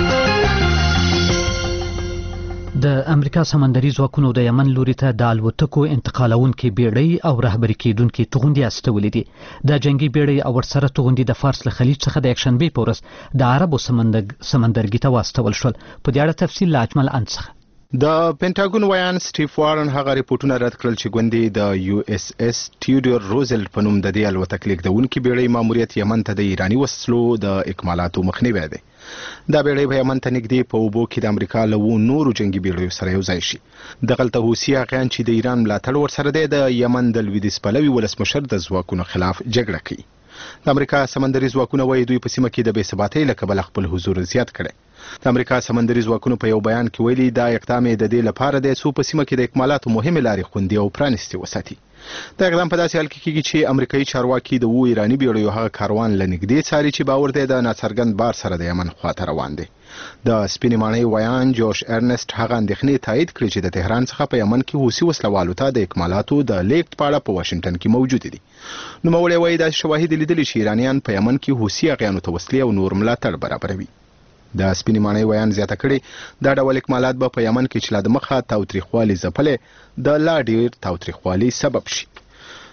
د امریکا سمندري ځواکونو د یمن لوري ته د الوتکو انتقالونکي بیړۍ او رهبري کیدونکي توغندي استولې دي. د جنگي بیړۍ او ورسره توغندي د فارس له خلیج څخه د یکشنبه په ورځ د عربو سمندرګي ته واستول شول. په دې اړه تفصیل له اجمل انڅخه. د پینټاګون ویان سټیف وارن هغه ریپورتونه رد کړل چې ګوندې د یو اس اس تیودور روزولټ په نوم د دې الوتکې لیکدونکي بیړۍ ماموریت یمن ته د ایرانی وسلو د اکمالاتو مخنیوی دی. دا بیړۍ په یمن ته نږدې په اوبو کې د امریکا له نورو جنگي بیړیو سره یو ځای شي. دغلته حوثي اغیان چې د ایران ملاتړ ورسره دی د یمن د لویدیځ پلوي ولسمشر د ځواکونو خلاف جګړه کوي. د امریکا سمندري ځواکونه وایي دوی په سیمه کې د بې ثباتۍ له کبله خپل حضور زیات کړی. د امریکا سمندري ځواکونو په یو بیان کې ویلي دا اقدام د دې لپاره دی څو په سیمه کې د اکمالاتو مهمې لارې خوندي او پرانیستې وساتي. دا اقدام په داسې حال کې کیږي چې امریکایي چارواکي د ایراني بیړیو هغه کاروان له نږدې څاري چې باور دی د ناڅرګند بار سره د یمن خواته روان دی. د سپینې ماڼۍ ویان جوش ارنست هغه اندېښنې تایید کړې چې د تهران څخه په یمن کې حوثي وسلوالو ته د اکمالاتو د لیږد په اړه په واشنګټن کې موجود دي. نوموړی وایي داسې شواهد لیدلي چې ایرانیان په یمن کې حوثي اغیانو ته وسلې او نور ملاتړ برابروي. د سپینې ماڼۍ ویان زیاته کړې دا ډول اکمالات به په یمن کې چې لا د مخه تاوتریخوالي ځپلې د لا ډېر تاوتریخوالي سبب شي.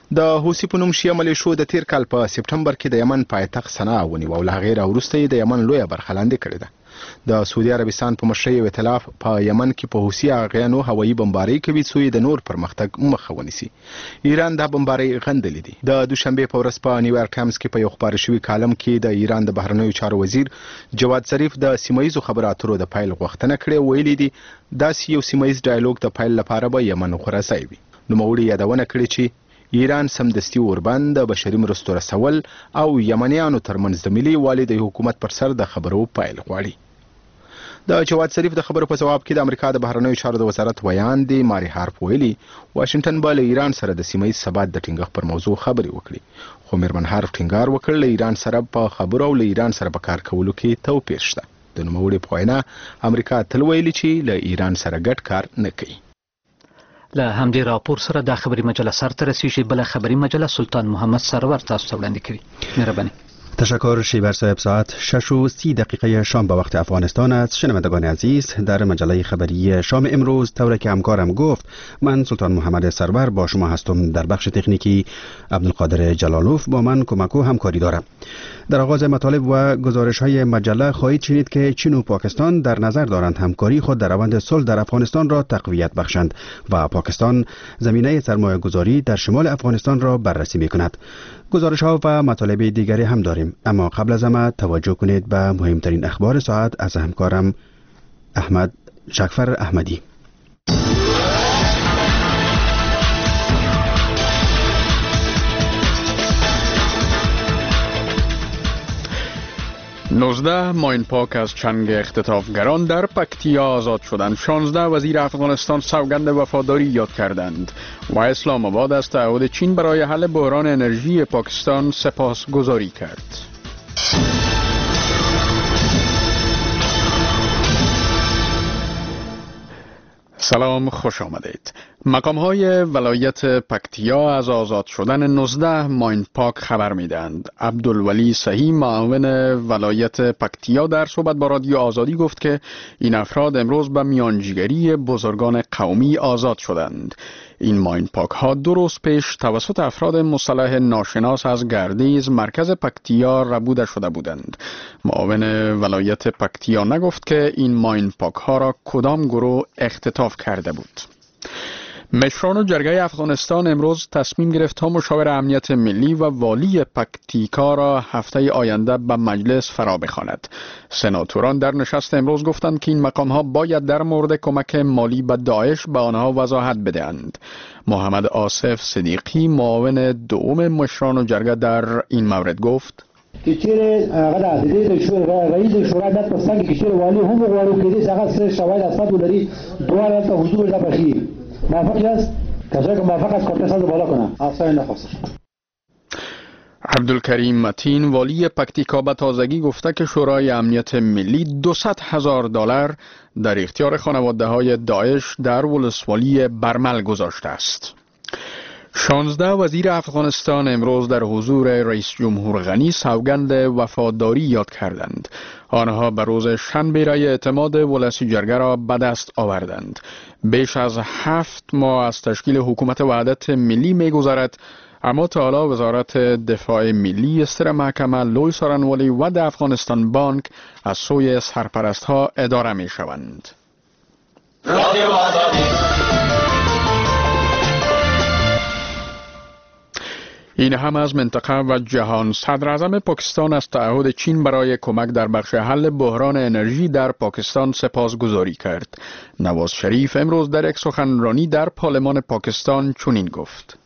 د حوثي په نوم شیعه ملیشو د تیر کال په سپټمبر کې د یمن پایتخت صنعا ونیو او له هغې راوروسته یې د یمن لویه برخه لاندې کړې ده. د سعودي عربستان په مشرۍ یو ائتلاف په یمن کې په حوثي اغیانو هوایي بمبارۍ کوي څو یې د نور پرمختګ مخه ونیسي. ایران دا بمبارۍ غندلې دي. د دوشنبه په ورځ په نیویارک ټایمز کې په یو خبري شوی کالم کې د ایران د بهرنیو چارو وزیر جواد ظریف د سیمایي خبرو اترو د فایل غوښتنه کړې ویلي دي دا یو سیمایي ډایالوګ د فایل لپاره به یمن غوړه ځای وي. نو موري یادونه کړې چې ایران سمدستي اوربند د بشري مرستو رسول او یمنیانو ترمنځ د ملي والي د حکومت پر سر د خبرو فایل غواړي. د جواد ظریف د خبرو په جواب کې د امریکا د بهرنیو چارو د وزارت ویان دی ماري هارپ ویلي واشنگټن به له ایران سره د سیمه ییز ثبات د ټینګښت پر موضوع خبرې وکړي. خو میرمن هارپ ټینګار وکړ له ایران سره په خبرو او له ایران سره په کار کولو کې توپیر شته. د نوموړي په وینا امریکا تل ویلي چې له ایران سره ګډ کار نه کوي. له همدې راپور سره د خبري مجله سر ته رسیږي. بل خبري مجله سلطان محمد سرور تاسو ته وړاندې کوي. مهرباني. تشکر شیبر صاحب. ساعت 6:30 شام به وقت افغانستان است. شنوندگان عزیز، در مجله خبری شام امروز طوری که همکارم گفت من سلطان محمد سرور با شما هستم. در بخش تکنیکی عبدالقادر جلالوف با من کمک و همکاری دارم. در آغاز مطالب و گزارش های مجله خواهید شنید که چین و پاکستان در نظر دارند همکاری خود در روند صلح در افغانستان را تقویت بخشند و پاکستان زمینه سرمایه گذاری در شمال افغانستان را بررسی می کند. گزارش ها و مطالب دیگری هم داریم، اما قبل از همه توجه کنید به مهمترین اخبار ساعت از همکارم احمد جعفر احمدی. 19 ماین پاک از چنگ اختطافگران در پکتیا آزاد شدند. 16 وزیر افغانستان سوگند وفاداری یاد کردند و اسلام آباد از تعهد چین برای حل بحران انرژی پاکستان سپاسگزاری کرد. سلام، خوش آمدید. مقام‌های ولایت پکتیا از آزاد شدن 19 ماین پاک خبر می‌دهند. عبدالولی صحیح معاون ولایت پکتیا در صحبت با رادیو آزادی گفت که این افراد امروز به میانجیگری بزرگان قومی آزاد شدند. این ماین پاک ها 2 روز پیش توسط افراد مسلح ناشناس از گردیز مرکز پکتیا ربوده شده بودند. معاون ولایت پکتیا نگفت که این ماین پاک ها را کدام گروه اختطاف کرده بود. مشران و جرگه افغانستان امروز تصمیم گرفت تا مشاور امنیت ملی و والی پکتیکا را هفته آینده به مجلس فرا بخواند. سناتوران در نشست امروز گفتند که این مقام ها باید در مورد کمک مالی به داعش به آنها وضاحت بدهند. محمد آصف صدیقی معاون دوم مشران و جرگه در این مورد گفت که چیره غدا د دې رئیس شورا د پرسنګ کې چیرې والی هم غواړو کې دې څنګه سره شواهد اسناد ولري دوه ته حضور ده بشي موافق است کسایی که موافق است کارت ساز بالا کنه آسان نخواست. عبدالکریم متین والی پکتیکا به تازگی گفته که شورای امنیت ملی $200,000 در اختیار خانواده های داعش در ولسوالی برمل گذاشته است. 16 وزیر افغانستان امروز در حضور رئیس جمهور غنی سوگند وفاداری یاد کردند. آنها به روز شنبه رای اعتماد ولسی جرگه را به دست آوردند. بیش از 7 ماه از تشکیل حکومت وحدت ملی می‌گذرد، اما تا حالا وزارت دفاع ملی، ستر محکمه، لوی سارنوالی و د افغانستان بانک از سوی سرپرستها اداره می‌شوند. این هم از منطقه و جهان. صدر اعظم پاکستان از تعهد چین برای کمک در بخش حل بحران انرژی در پاکستان سپاسگزاری کرد. نواز شریف امروز در یک سخنرانی در پارلمان پاکستان چنین گفت: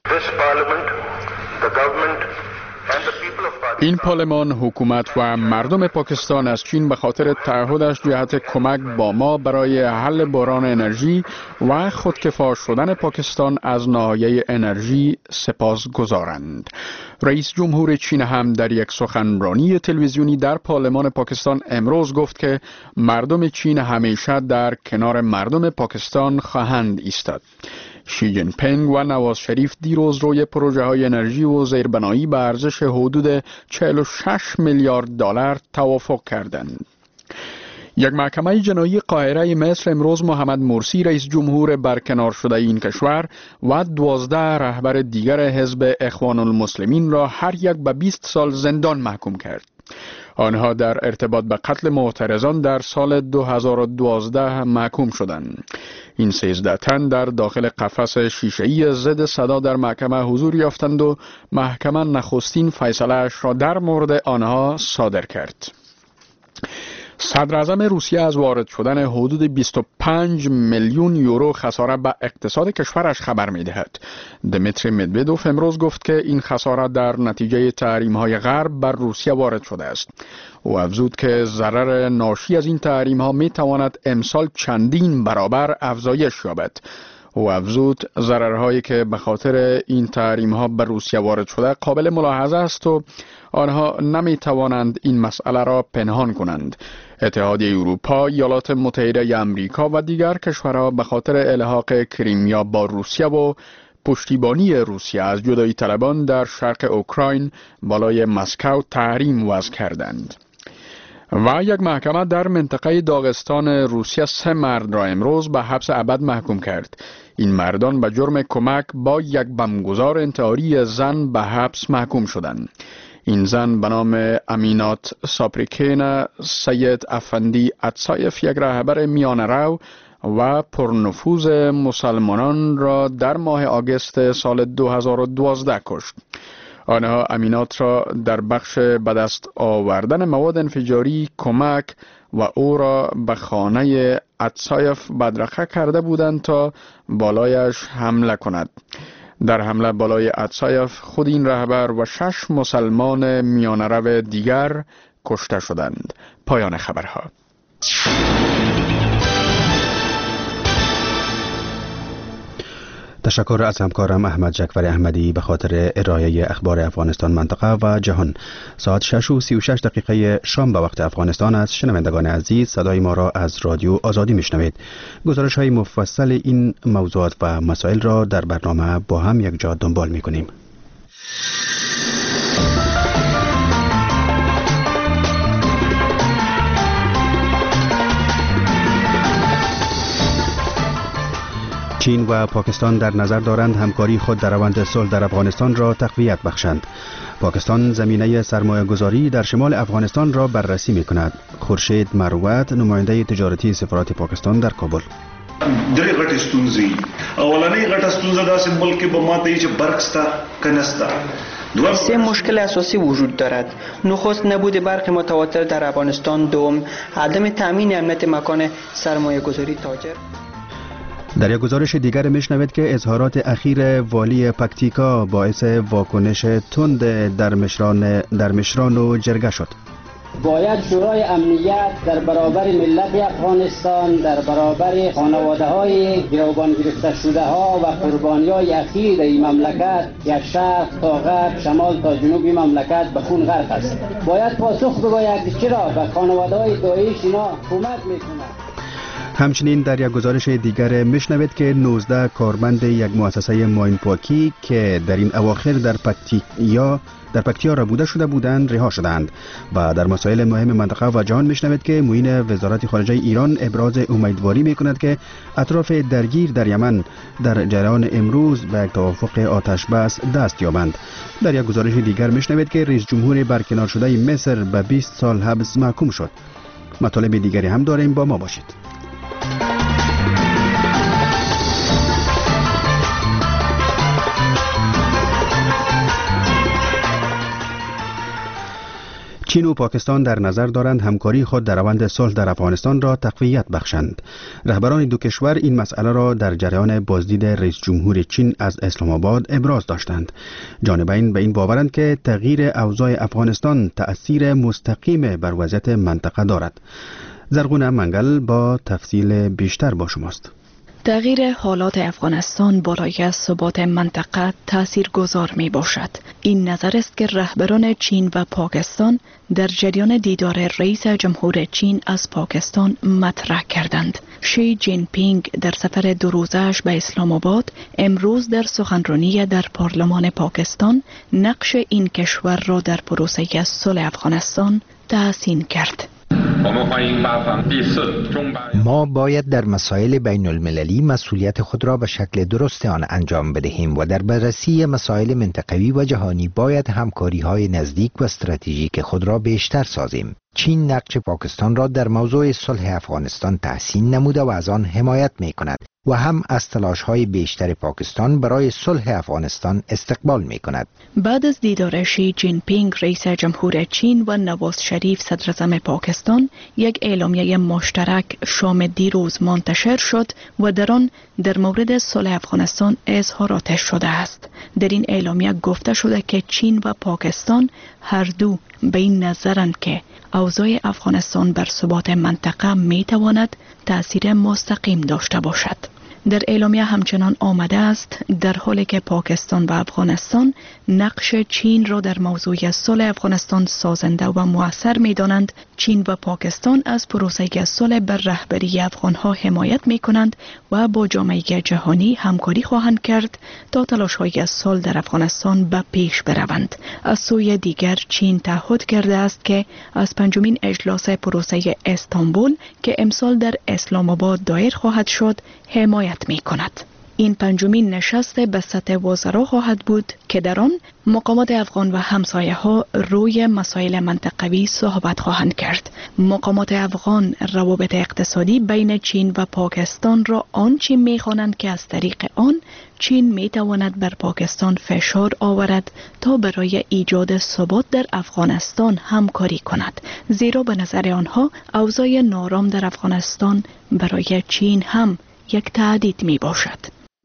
این پارلمان، حکومت و مردم پاکستان از چین به خاطر تعهدش جهت کمک با ما برای حل بحران انرژی و خودکفا شدن پاکستان از ناحیه انرژی سپاسگزارند. رئیس جمهور چین هم در یک سخنرانی تلویزیونی در پارلمان پاکستان امروز گفت که مردم چین همیشه در کنار مردم پاکستان خواهند ایستاد. شی جین پینگ و نواز شریف دیروز روی پروژه های انرژی و زیربنایی به ارزش حدود $46 میلیارد توافق کردند. یک محکمه جنایی قاهره مصر امروز محمد مرسی رئیس جمهور برکنار شده این کشور و 12 رهبر دیگر حزب اخوان المسلمین را هر یک به 20 سال زندان محکوم کرد. آنها در ارتباط به قتل معترضان در سال 2012 محکوم شدند. این 13 تن در داخل قفس شیشه‌ای ضد صدا در محکمه حضور یافتند و محکمه نخستین فیصله‌اش را در مورد آنها صادر کرد. صدر اعظم روسیه از وارد شدن حدود 25 میلیون یورو خساره به اقتصاد کشورش خبر می دهد. دمیتری مدودوف امروز گفت که این خساره در نتیجه تحریم‌های غرب بر روسیه وارد شده است. او افزود که ضرر ناشی از این تحریم‌ها می تواند امسال چندین برابر افزایش یابد. او افزود ضررهایی که به خاطر این تحریم‌ها بر روسیه وارد شده قابل ملاحظه است و آنها نمی توانند این مسئله را پنهان کنند. اتحادیه اروپا، ایالات متحده آمریکا و دیگر کشورها به خاطر الحاق کریمیا با روسیه و پشتیبانی روسیه از جدایی طلبان در شرق اوکراین بالای مسکو تحریم وضع کردند. و یک محکمه در منطقه داغستان روسیه 3 مرد را امروز به حبس ابد محکوم کرد. این مردان به جرم کمک با یک بمبگذار انتحاری زن به حبس محکوم شدند. این زن به نام امینات ساپریکین سید افندی اتسایف یک رهبر میانه رو و پرنفوذ مسلمانان را در ماه آگوست سال 2012 کشت. آنها امینات را در بخش به دست آوردن مواد انفجاری کمک و او را به خانه اتسایف بدرقه کرده بودند تا بالایش حمله کند. در حمله بالای اتسایف خود این رهبر و 6 مسلمان میانه دیگر کشته شدند. پایان خبرها. تشکر از همکارم احمد جعفری احمدی به خاطر ارائه اخبار افغانستان، منطقه و جهان. ساعت 6:36 شام به وقت افغانستان است. شنوندگان عزیز، صدای ما را از رادیو آزادی میشنوید. گزارش های مفصل این موضوعات و مسائل را در برنامه با هم یک جا دنبال میکنیم. چین و پاکستان در نظر دارند همکاری خود در روند صلح در افغانستان را تقویت بخشند. پاکستان زمینه سرمایه گذاری در شمال افغانستان را بررسی می کند. خورشید مروت، نماینده تجارتی سفارت پاکستان در کابل. درې غټې ستونزې اولنۍ غټه ستونزه داسې ملک کې به ماته چې برق سته که نسته. 3 مشکل اساسی وجود دارد. نخست نبود برق متواتر در افغانستان، دوم عدم تامین امنیت مکان سرمایه گذاری تاجر. در یک گزارش دیگر میشنوید که اظهارات اخیر والی پکتیکا باعث واکنش تند در مشران و جرگه شد. باید شورای امنیت در برابر ملت افغانستان، در برابر خانواده های گروگان گرفته شده ها و قربانی های اخیر این مملکت، یک شرق تا غرب، شمال تا جنوب این مملکت به خون غرق است. باید پاسخ بگوید چرا به خانواده های داعش اینا کمک میکنند. همچنین در یک گزارش دیگر میشنوید که 19 کارمند یک مؤسسه ماینپاکی که در این اواخر در پکتیا ربوده شده بودند رها شدند. و در مسائل مهم منطقه و جهان میشنوید که معین وزارت خارجه ایران ابراز امیدواری میکند که اطراف درگیر در یمن در جریان امروز به یک توافق آتش بس دست یابند. در یک گزارش دیگر میشنوید که رئیس جمهور برکنار شده مصر به 20 سال حبس محکوم شد. مطالب دیگری هم داریم، با ما باشید. چین و پاکستان در نظر دارند همکاری خود در روند صلح در افغانستان را تقویت بخشند. رهبران دو کشور این مسئله را در جریان بازدید رئیس جمهور چین از اسلام آباد ابراز داشتند. جانبین به این باورند که تغییر اوضاع افغانستان تأثیر مستقیم بر وضعیت منطقه دارد. زرغون منگل با تفصیل بیشتر با شماست. تغییر حالات افغانستان بالای ثبات منطقه تاثیرگذار می باشد. این نظر است که رهبران چین و پاکستان در جریان دیدار رئیس جمهور چین از پاکستان مطرح کردند. شی جین پینگ در سفر 2 روزه‌اش به اسلام آباد امروز در سخنرانی در پارلمان پاکستان نقش این کشور را در پروسه صلح افغانستان تحسین کرد. ما باید در مسائل بین المللی مسئولیت خود را به شکل درست آن انجام بدهیم و در بررسی مسائل منطقوی و جهانی باید همکاری‌های نزدیک و استراتژیک خود را بیشتر سازیم. چین نقش پاکستان را در موضوع صلح افغانستان تحسین نموده و از آن حمایت می‌کند و هم از تلاش‌های بیشتر پاکستان برای صلح افغانستان استقبال می‌کند. بعد از دیدار شی جین پینگ رئیس جمهور چین و نواز شریف صدر اعظم پاکستان، یک اعلامیه مشترک شام دیروز منتشر شد و در آن در مورد صلح افغانستان اظهارات شده است. در این اعلامیه گفته شده که چین و پاکستان هر دو به این نظرند که اوضاع افغانستان بر ثبات منطقه میتواند تأثیر مستقیم داشته باشد. در اعلامیه همچنان آمده است در حالی که پاکستان و افغانستان نقش چین را در موضوع صلح افغانستان سازنده و مؤثر می‌دانند، چین و پاکستان از پروسه صلح بر رهبری افغان‌ها حمایت می‌کنند و با جامعه جهانی همکاری خواهند کرد تا تلاش‌های صلح در افغانستان به پیش بروند. از سوی دیگر چین تعهد کرده است که از پنجمین اجلاس پروسه استانبول که امسال در اسلام آباد دایر خواهد شد حمایت می‌کند. این پنجمین نشست به سطح وزرا خواهد بود که در آن مقامات افغان و همسایه‌ها روی مسائل منطقوی صحبت خواهند کرد. مقامات افغان روابط اقتصادی بین چین و پاکستان را آنچه می‌خوانند که از طریق آن چین می‌تواند بر پاکستان فشار آورد تا برای ایجاد ثبات در افغانستان همکاری کند، زیرا به نظر آنها اوضاع نارام در افغانستان برای چین هم یک تهدید می باشد.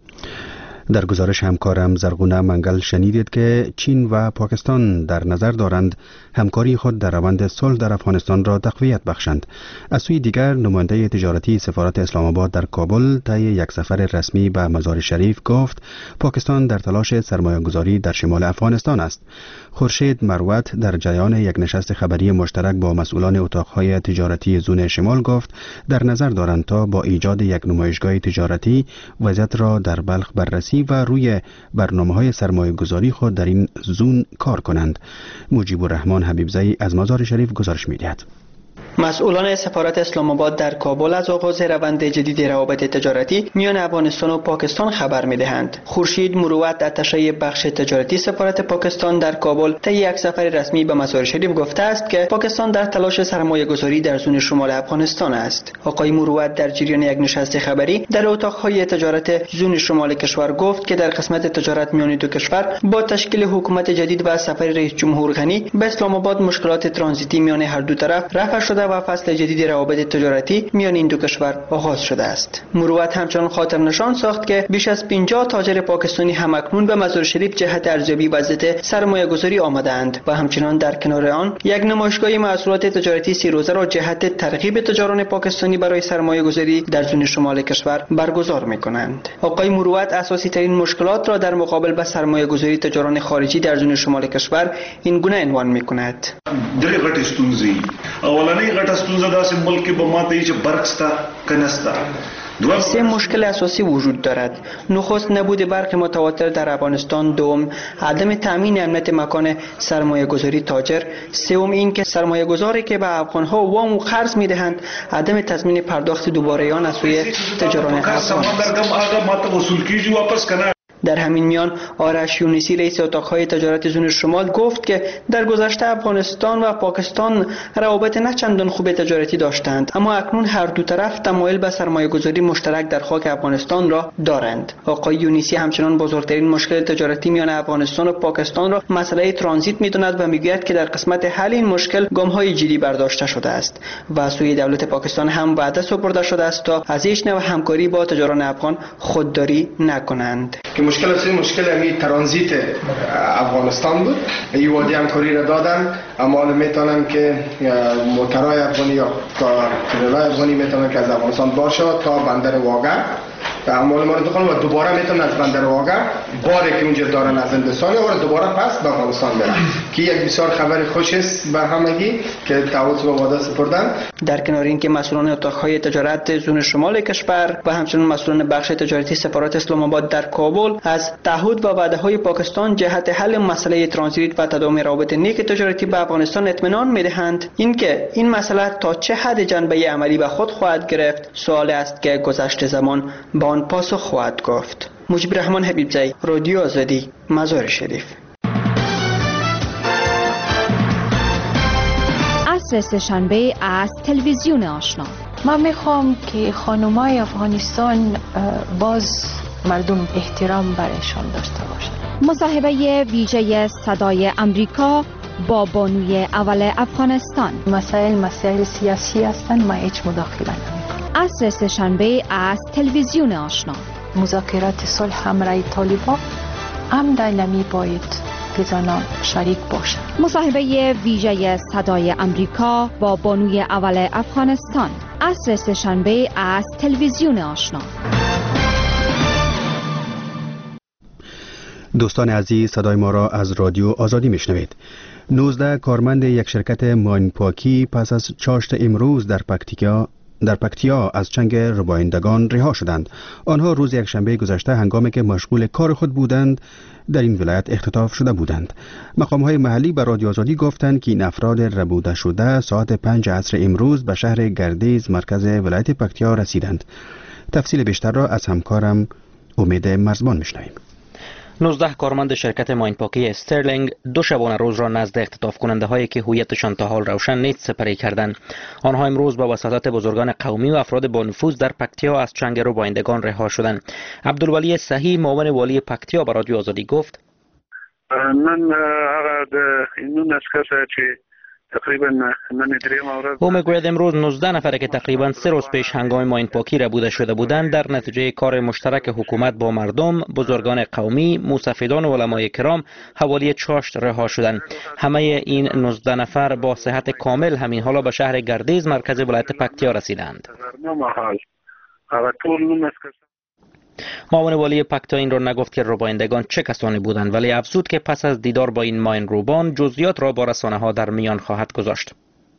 در گزارش همکارم زرغونه منگل شنیدید که چین و پاکستان در نظر دارند همکاری خود در روند صلح در افغانستان را تقویت بخشند. از سوی دیگر نماینده تجارتی سفارت اسلام آباد در کابل طی یک سفر رسمی به مزار شریف گفت پاکستان در تلاش سرمایه‌گذاری در شمال افغانستان است. خورشید مروت در جریان یک نشست خبری مشترک با مسئولان اتاقهای تجارتی زون شمال گفت در نظر دارند تا با ایجاد یک نمایشگاه تجارتی وضعیت را در بلخ بررسی و روی برنامه‌های سرمایه‌گذاری خود در این زون کار کنند. مجیب الرحمن حبیبزئی از مزار شریف گزارش می‌دهد. مسئولان سفارت اسلام آباد در کابل از آغاز روند جدید روابط تجارتی میان افغانستان و پاکستان خبر می‌دهند. خورشید مروت اتشه بخش تجارتی سفارت پاکستان در کابل طی یک سفر رسمی به مزار شریف گفته است که پاکستان در تلاش سرمایه‌گذاری در زون شمال افغانستان است. آقای مروت در جریان یک نشست خبری در اتاق‌های تجارت زون شمال کشور گفت که در قسمت تجارت میان دو کشور با تشکیل حکومت جدید و سفر رئیس جمهور غنی به اسلام آباد مشکلات ترانزیتی میان هر دو طرف رفع شده و فصل جدید روابط تجارتی میان این دو کشور آغاز شده است. مروت همچنان خاطر نشان ساخت که بیش از 50 تاجر پاکستانی همکنون به مزار شریف جهت ارزیابی وضعیت سرمایه‌گذاری آمدند و همچنان در کنار آن یک نمایشگاه محصولات تجارتی 3 روزه را جهت ترغیب تجاران پاکستانی برای سرمایه‌گذاری در زون شمال کشور برگزار می‌کنند. آقای مروت اساسی ترین مشکلات را در مقابل به سرمایه‌گذاری تجاران خارجی در زون شمال کشور این گونه عنوان می‌کند. ستونزه داسې ملک کې به ماته چې برق ستا که نستا. سه مشکل اساسی وجود دارد. نخست نبود برق متواتر در افغانستان، دوم عدم تامین امنیت مکان سرمایه گذاری تاجر، سوم این که سرمایه گذاری که به افغانها وام و قرض میدهند عدم تضمین پرداخت دوباره آن از سوی تجاران افغان. در همین میان آرش یونسی رئیس اتاقهای تجارت زون شمال گفت که در گذشته افغانستان و پاکستان روابط نه چندان خوب تجارتی داشتند، اما اکنون هر دو طرف تمایل به سرمایه‌گذاری مشترک در خاک افغانستان را دارند. آقای یونسی همچنان بزرگترین مشکل تجارتی میان افغانستان و پاکستان را مسئله ترانزیت می‌داند و میگوید که در قسمت حل این مشکل گام‌های جدی برداشته شده است و از سوی دولت پاکستان هم وعده سپرده شده است تا از هیچ نوع همکاری با تجاران افغان خودداری نکنند. مشکل امی ترانزیت افغانستان بود. این وادی همکاری را دادن، اما میتونن که موترهای افغانی یا ترلای افغانی میتونن که از افغانستان باشه تا بندر واقع اموال مال خانم و دوباره میتونن از بندر واقع باری که اونجا دارن از هندوستان و دوباره پس به افغانستان برن که یک بسیار خبر خوش است بر همگی که تعهد به وعده سپردن. در کنار اینکه مسئولان اتاقهای تجارت زون شمال کشور و همچنین مسئولان بخش تجارتی سفارت اسلام آباد در کابل از تعهد و وعده‌های پاکستان جهت حل مسئله ترانزیت و تداوم روابط نیک تجارتی با افغانستان اطمینان می‌دهند. اینکه این مسئله تا چه حد جنبه عملی به خود خواهد گرفت سوال است که گذشت زمان به آن پاسخ خواهد گفت. مجیب رحمان حبیبزی، رادیو آزادی، مزار شریف. عصر سه‌شنبه از تلویزیون آشنا. من میخوام که خانمای افغانستان باز مردم احترام برایشان داشته باشند. مصاحبه ویژه صدای امریکا با بانوی اول افغانستان. مسائل سیاسی هستند، ما هیچ مداخله نمیکنم. عصر سه‌شنبه از تلویزیون آشنا. مذاکرات صلح همراه طالبان هم در نمی باید که زنان شریک باشند. مصاحبه ویژه صدای امریکا با بانوی اول افغانستان. عصر سه‌شنبه از تلویزیون آشنا. دوستان عزیز، صدای ما را از رادیو آزادی میشنوید. 19 کارمند یک شرکت ماین پاکی پس از چاشت امروز در پکتیا از چنگ ربایندگان رها شدند. آنها روز یکشنبه گذشته هنگامی که مشغول کار خود بودند در این ولایت اختطاف شده بودند. مقام‌های محلی به رادیو آزادی گفتند که این افراد ربوده شده ساعت 5 عصر امروز به شهر گردیز مرکز ولایت پکتیا رسیدند. تفصیل بیشتر را از همکارم امید مرزبان میشنویم. 19 کارمند شرکت ماین پاکی استرلینگ دو شبانه روز را نزد اختطاف کننده هایی که هویتشان تا حال روشن نیست سپری کردند. آنها امروز با وساطت بزرگان قومی و افراد با نفوذ در پکتیا از چنگ ربایندگان رها شدند. عبدالولی صحی معاون والی پکتیا به رادیو آزادی گفت: نن هغه د اینو نسکه چې تقریبا نن دریم اورد او میگوید امروز 19 نفره که تقریبا 3 روز پیش هنگام ماین پاکی ربوده شده بودند در نتیجه کار مشترک حکومت با مردم، بزرگان قومی، موسفیدان و علمای کرام حوالی چاشت رها شدند. همه این 19 نفر با صحت کامل همین حالا به شهر گردیز مرکز ولایت پکتیا رسیدند. معاون والی پکتیا این را نگفت که ربایندگان چه کسانی بودند، ولی افزود که پس از دیدار با این ماین روبان جزئیات را با رسانه‌ها در میان خواهد گذاشت.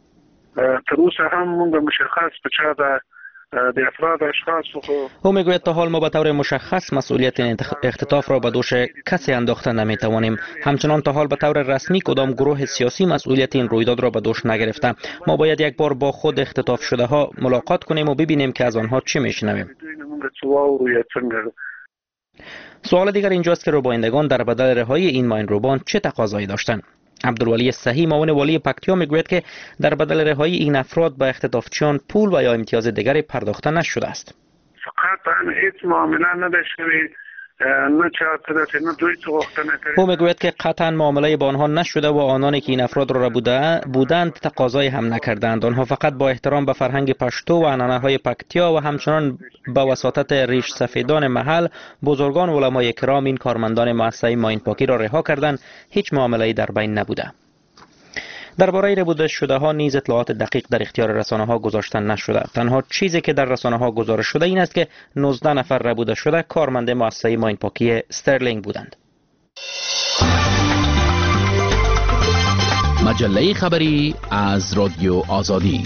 او میگوید تا حال ما به طور مشخص مسئولیت اختطاف را به دوش کسی انداخته نمیتوانیم. همچنان تا حال به طور رسمی کدام گروه سیاسی مسئولیت این رویداد را به دوش نگرفته. ما باید یک بار با خود اختطاف شده ها ملاقات کنیم و ببینیم که از آنها چی میشنویم. سوال دیگر اینجاست که ربایندگان در بدل رهایی این ماین روبان چه تقاضایی داشتند؟ عبدالولی صحی معاون والی پکتیا میگوید که در بدل رهایی این افراد به اختطافچیان پول و یا امتیاز دیگری پرداخته نشده است. فقط هیچ معامله نداشته او میگوید که قطعا معامله با آنها نشده و آنانی که این افراد را بودند تقاضای هم نکردند. آنها فقط با احترام به فرهنگ پشتو و عنعنه‌های پکتیا و همچنان با وساطت ریش سفیدان محل، بزرگان و علمای کرام این کارمندان مؤسسه ماین پاکی را رها کردند. هیچ معامله‌ای در بین نبوده. درباره ربوده شده ها نیز اطلاعات دقیق در اختیار رسانه ها گذاشته نشده. تنها چیزی که در رسانه ها گزارش شده این است که 19 نفر ربوده شده کارمند مؤسسه ماین پاکی استرلینگ بودند. مجله خبری از رادیو آزادی.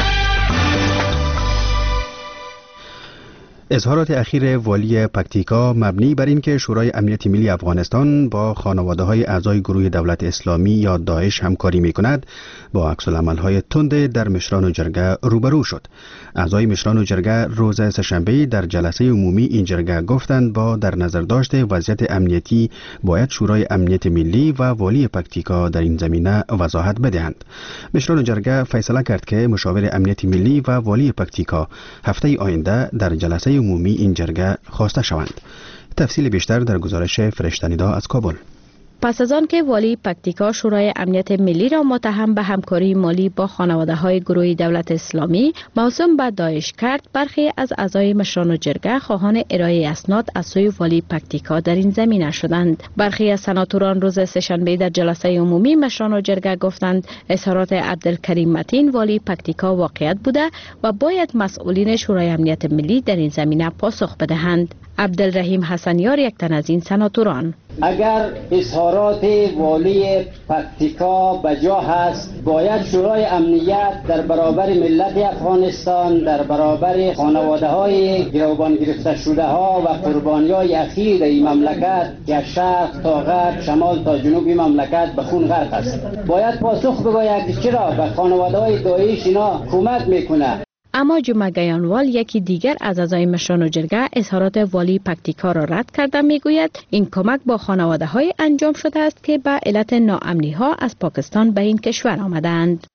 اظهارات اخیر والی پکتیکا مبنی بر اینکه شورای امنیت ملی افغانستان با خانواده‌های اعضای گروه دولت اسلامی یا داعش همکاری می‌کند با عکس‌العمل‌های تند در مشران و جرگه روبرو شد. اعضای مشران و جرگه روز سه‌شنبه در جلسه عمومی این جرگه گفتند با در نظر داشت وضعیت امنیتی باید شورای امنیت ملی و والی پکتیکا در این زمینه وضاحت بدهند. مشران و جرگه فیصله کرد که مشاور امنیت ملی و والی پکتیکا هفته آینده در جلسه عمومی این جرگه خواسته شوند. تفصیل بیشتر در گزارش فرشتنیدا از کابل. پس از آن که والی پکتیکا شورای امنیت ملی را متهم به همکاری مالی با خانواده‌های گروه دولت اسلامی موسوم به داعش کرد، برخی از اعضای مشران جرگه خواهان ارائه اسناد از سوی والی پکتیکا در این زمینه شدند. برخی از سناتوران روز سه‌شنبه در جلسه عمومی مشران جرگه گفتند اظهارات عبدالکریم متین والی پکتیکا واقعیت بوده و باید مسئولین شورای امنیت ملی در این زمینه پاسخ بدهند. عبدالرحیم حسنیار یک تن از این سناتوران: اگر اظهارات والی پکتیکا بجا هست، باید شورای امنیت در برابر ملت افغانستان، در برابر خانواده های گروگان گرفته شده ها و قربانی های اخیر این مملکت که شرق تا غرب، شمال تا جنوب مملکت به خون غرق است، باید پاسخ بگوید که چرا به خانواده های داعش اینا کمک میکنه. اما جمعه گیانوال یکی دیگر از اعضای مشران جرگه اظهارات والی پکتیکا را رد کرده میگوید این کمک با خانواده های انجام شده است که به علت ناامنی ها از پاکستان به این کشور آمدند.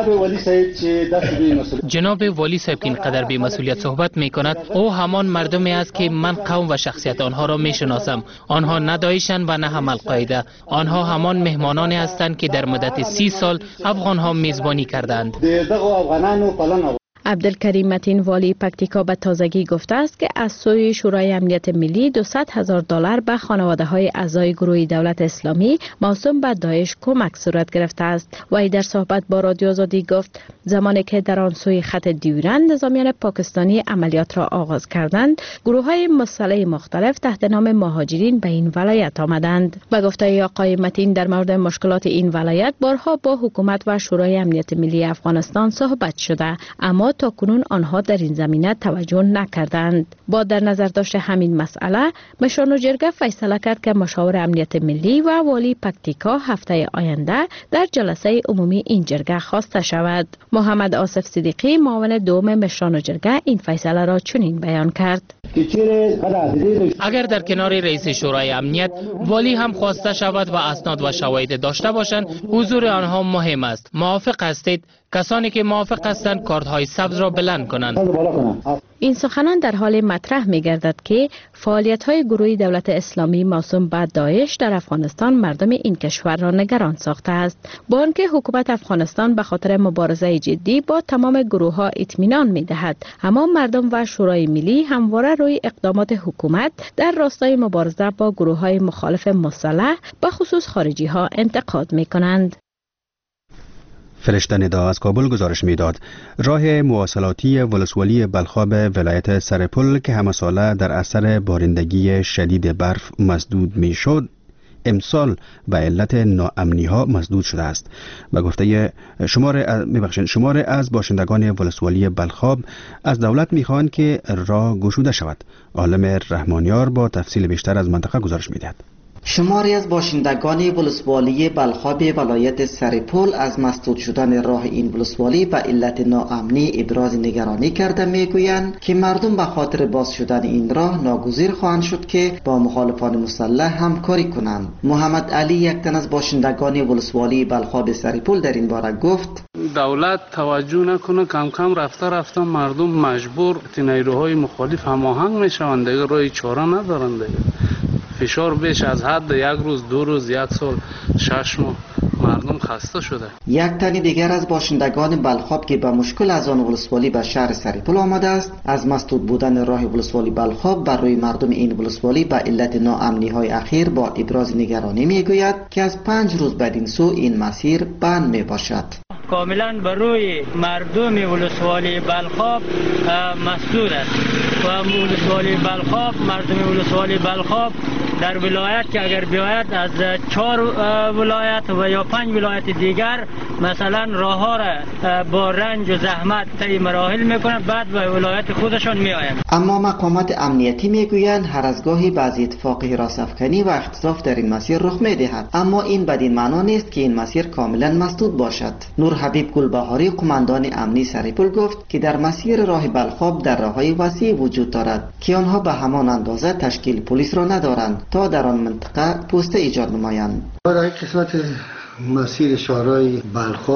جناب والی صاحب که اینقدر بی مسئولیت صحبت می کند، او همان مردمی است که من قوم و شخصیت آنها را می شناسم. آنها نه داعشند و نه هم القاعده. آنها همان مهمانانی هستند که در مدت 30 سال افغان ها میزبانی کردند. عبدالکریم متین والی پکتیکا به تازگی گفته است که از سوی شورای امنیت ملی $200,000 به خانواده های اعضای گروه دولت اسلامی موسوم به داعش کمک صورت گرفته است. وی در صحبت با رادیو آزادی گفت زمانی که در آن سوی خط دیورند نظامیان پاکستانی عملیات را آغاز کردند، گروه های مسلح مختلف تحت نام مهاجرین به این ولایت آمدند. به گفته آقای متین در مورد مشکلات این ولایت بارها با حکومت و شورای امنیت ملی افغانستان صحبت شده، اما تا کنون آنها در این زمینه توجه نکردند. با در نظر داشت همین مسئله، مشران جرگه فیصله کرد که مشاور امنیت ملی و والی پکتیکا هفته آینده در جلسه عمومی این جرگه خواسته شود. محمد آصف صدیقی معاون دوم مشران جرگه این فیصله را چنین بیان کرد: اگر در کنار رئیس شورای امنیت والی هم خواسته شود و اسناد و شواهد داشته باشند، حضور آنها مهم است. موافق هستید؟ کسانی که موافق هستند کارت‌های سبز را بلند کنند. این سخنان در حال مطرح می‌گردد که فعالیت‌های گروه دولت اسلامی موسوم به داعش در افغانستان مردم این کشور را نگران ساخته است. با آنکه حکومت افغانستان به خاطر مبارزه جدی با تمام گروه‌ها اطمینان می‌دهد، اما مردم و شورای ملی همواره روی اقدامات حکومت در راستای مبارزه با گروه‌های مخالف مسلح به خصوص خارجی‌ها انتقاد می‌کنند. فرشته ندا از کابل گزارش میداد راه مواصلاتی ولسوالی بلخاب ولایت سرپل که همه ساله در اثر بارندگی شدید برف مسدود میشد، امسال به علت ناامنی ها مسدود شده است. به گفته شمار از باشندگان ولسوالی بلخاب از دولت میخواهند که راه گشوده شود. عالم رحمانیار با تفصیل بیشتر از منطقه گزارش میدهد. شماری از باشندگان ولسوالی بلخاب ولایت سرپل از مسدود شدن راه این ولسوالی به علت ناامنی ابراز نگرانی کرده میگویند که مردم به خاطر باز شدن این راه ناگزیر خواهند شد که با مخالفان مسلح همکاری کنند. محمد علی یک تن از باشندگان ولسوالی بلخاب سرپل در این باره گفت: دولت توجه نکنه، کم کم رفته مردم مجبور نیروهای مخالف هماهنگ میشوند، دیگه راه چاره ندارند. دیگه فشار بیش از حد، یک روز، 2 روز، 1 سال، 6 ماه مردم خسته شده. یک تن دیگر از باشندگان بلخاب که با مشکل از آن ولسوالی به شهر سرپل آمده است، از مسدود بودن راه ولسوالی بلخاب بر روی مردم این ولسوالی به علت ناامنی های اخیر با ابراز نگرانی میگوید که از 5 روز بعد این سو این مسیر بند می باشد. کاملا بر روی مردم ولسوالی بلخاب مسدود است و ولسوالی بلخاب، مردم ولسوالی بلخاب در ولایت که اگر بیاید از 4 ولایت و یا 5 ولایت دیگر مثلا راه ها را با رنج و زحمت طی مراحل میکنند، بعد به ولایت خودشان میآیند. اما مقامات امنیتی میگویند هر از گاهی بعضی اتفاق حراسافکنی و اختطاف در این مسیر رخ میدهد، اما این بدین معنا نیست که این مسیر کاملا مسدود باشد. نور حبیب گلبهاری قماندان امنی سرپل گفت که در مسیر راه بلخاب در راههای وسیع وجود دارد که آنها به همان اندازه تشکیل پلیس را ندارند تا در آن منطقه پوسته ایجاد نمایند. برای قسمت مسیر شهرهای بلخاب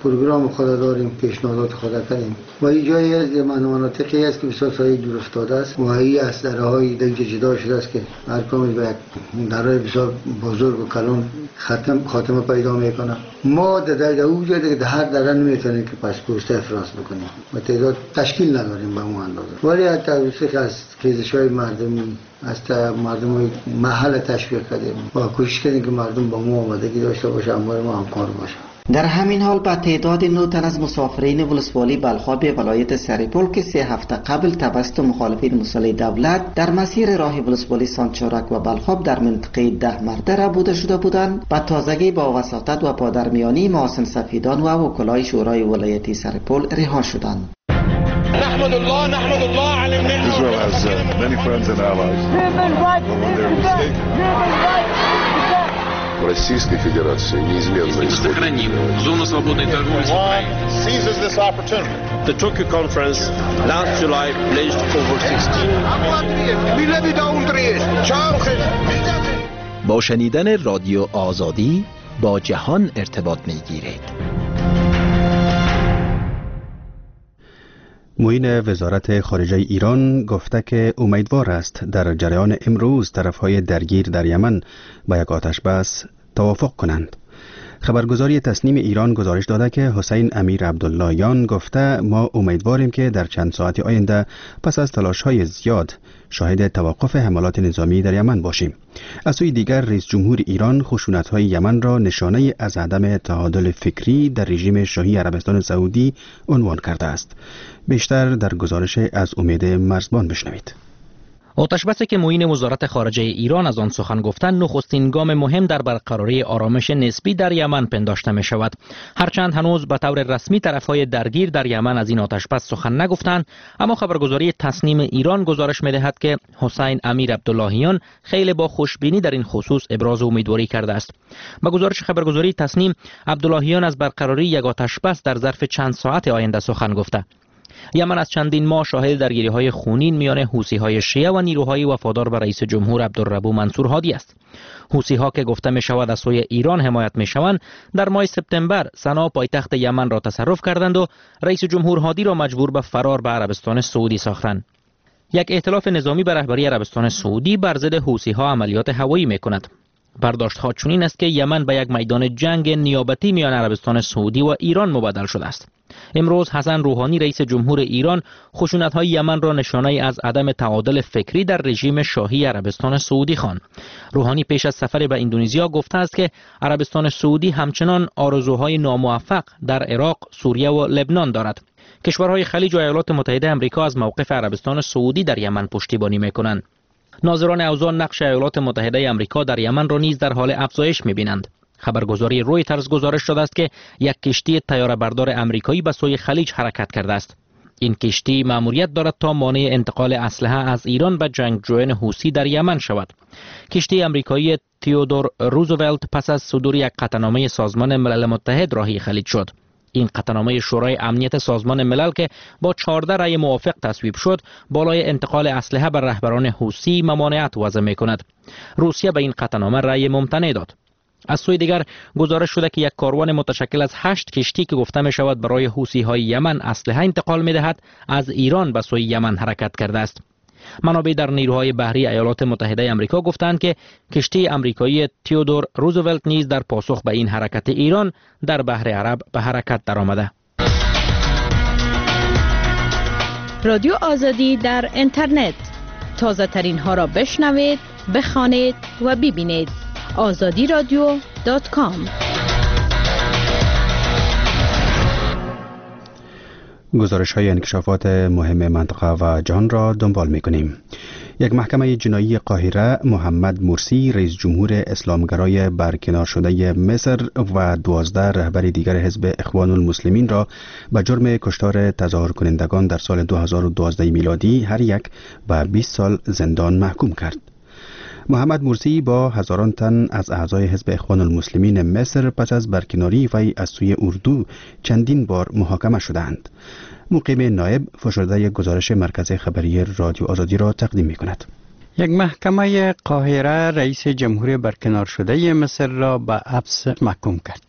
پروگرام خود داریم، پیشنهادات خود کردیم و این جایی از مناطقی است که بسیار سایه دور افتاده است و این اسلحه های دیگه جدا شده است که هر کامی به درای بسیار بزرگ و کلان خاتمه پیدا میکنه. ما در اوجه دیگه در هر دره نمیتونیم که پس پوسته افراز بکنیم و تعداد تشکیل نداریم به اون اندازه، ولی حتی از خیزش‌های مردمی از مردم محل تشویق کردیم و کوشش کردیم که مردم با ما آمادگی داشته باشه، همراه ما همکار باشه. در همین حال با تعداد 9 تن از مسافرین ولسوالی بلخاب ولایت سرپل که 3 هفته قبل توسط مخالفین مسلح دولت در مسیر راه ولسوالی سانچارک و بلخاب در منطقه 10 مرده ربوده شده بودند، به تازگی با وساطت و پادرمیانی محسن سفیدان و وکلای شورای ولایتی سرپل رها شدند. نحمد الله على Israel has many friends and allies. Российской Федерации неизменно сохраним зону свободной торговли. Seizes this opportunity. The Tokyo Conference last July pledged over 16 با شنیدن رادیو آزادی با جهان ارتباط می‌گیرید. معین وزارت خارجه ایران گفته که امیدوار است در جریان امروز طرفهای درگیر در یمن با یک آتش بس توافق کنند. خبرگزاری تسنیم ایران گزارش داده که حسین امیر عبداللهیان گفته ما امیدواریم که در چند ساعت آینده پس از تلاش‌های زیاد شاهد توقف حملات نظامی در یمن باشیم. از سوی دیگر رئیس جمهور ایران خشونت‌های یمن را نشانه از عدم تعادل فکری در رژیم شاهی عربستان سعودی عنوان کرده است. بیشتر در گزارش از امید مرزبان بشنوید. آتشبسی که معین وزارت خارجه ایران از آن سخن گفتند نخستین گام مهم در برقراری آرامش نسبی در یمن پنداشته می شود. هرچند هنوز به طور رسمی طرفهای درگیر در یمن از این آتشبس سخن نگفتند، اما خبرگزاری تسنیم ایران گزارش می دهد که حسین امیر عبداللهیان خیلی با خوشبینی در این خصوص ابراز امیدواری کرده است. با گزارش خبرگزاری تسنیم، عبداللهیان از برقراری یک آتشبس در ظرف چند ساعت آینده سخن گفته. یمن از چندین ماه شاهد درگیری‌های خونین میان حوثی‌های شیعه و نیروهای وفادار به رئیس جمهور عبدالربو منصور هادی است. حوثی‌ها که گفته می‌شود از سوی ایران حمایت می‌شوند، در ماه سپتامبر صنعا پایتخت یمن را تصرف کردند و رئیس جمهور هادی را مجبور به فرار به عربستان سعودی ساختند. یک ائتلاف نظامی به رهبری عربستان سعودی بر ضد حوثی‌ها عملیات هوایی می‌کند. برداشت‌ها چنین است که یمن به یک میدان جنگ نیابتی میان عربستان سعودی و ایران مبدل شده است. امروز حسن روحانی رئیس جمهور ایران خشونت‌های یمن را نشانه از عدم تعادل فکری در رژیم شاهی عربستان سعودی خواند. روحانی پیش از سفر به اندونزیا گفته است که عربستان سعودی همچنان آرزوهای ناموفق در عراق، سوریه و لبنان دارد. کشورهای خلیج و ایالات متحده آمریکا از موقف عربستان سعودی در یمن پشتیبانی می‌کنند. ناظران اوضاع نقش ایالات متحده آمریکا در یمن را نیز در حال افزایش می‌بینند. خبرگزاری رویترز گزارش داده است که یک کشتی طیاره‌بردار آمریکایی به سوی خلیج حرکت کرده است. این کشتی مأموریت دارد تا مانع انتقال اسلحه از ایران به جنگجویان حوثی در یمن شود. کشتی آمریکایی تئودور روزولت پس از صدور یک قطعنامه سازمان ملل متحد راهی خلیج شد. این قطعنامه شورای امنیت سازمان ملل که با 14 رأی موافق تصویب شد، بالای انتقال اسلحه بر رهبران حوثی ممانعت وضع می‌کند. روسیه به این قطعنامه رأی ممتنع داد. از سوی دیگر گزارش شده که یک کاروان متشکل از 8 کشتی که گفته می شود برای حوثی‌های یمن اسلحه انتقال می دهد از ایران به سوی یمن حرکت کرده است. منابع در نیروهای بحری ایالات متحده آمریکا گفتند که کشتی آمریکایی تئودور روزولت نیز در پاسخ به این حرکت ایران در بحر عرب به حرکت درآمده. رادیو آزادی در اینترنت، تازه ترین ها را بشنوید، بخوانید و ببینید. azadiradio.com. گزارش های انکشافات مهم منطقه و جهان را دنبال می کنیم. یک محکمه جنایی قاهره محمد مرسی رئیس جمهور اسلامگرای برکنار شده مصر و 12 رهبر دیگر حزب اخوان المسلمین را به جرم کشتار تظاهر کنندگان در سال 2012 میلادی هر یک به 20 سال زندان محکوم کرد. محمد مرسی با هزاران تن از اعضای حزب اخوان المسلمین مصر پس از برکناری وی از سوی اردو چندین بار محاکمه شدند. مقیم نایب فشرده گزارش مرکز خبری رادیو آزادی را تقدیم می کند. یک محکمه قاهره رئیس جمهور برکنار شده مصر را به حبس محکوم کرد.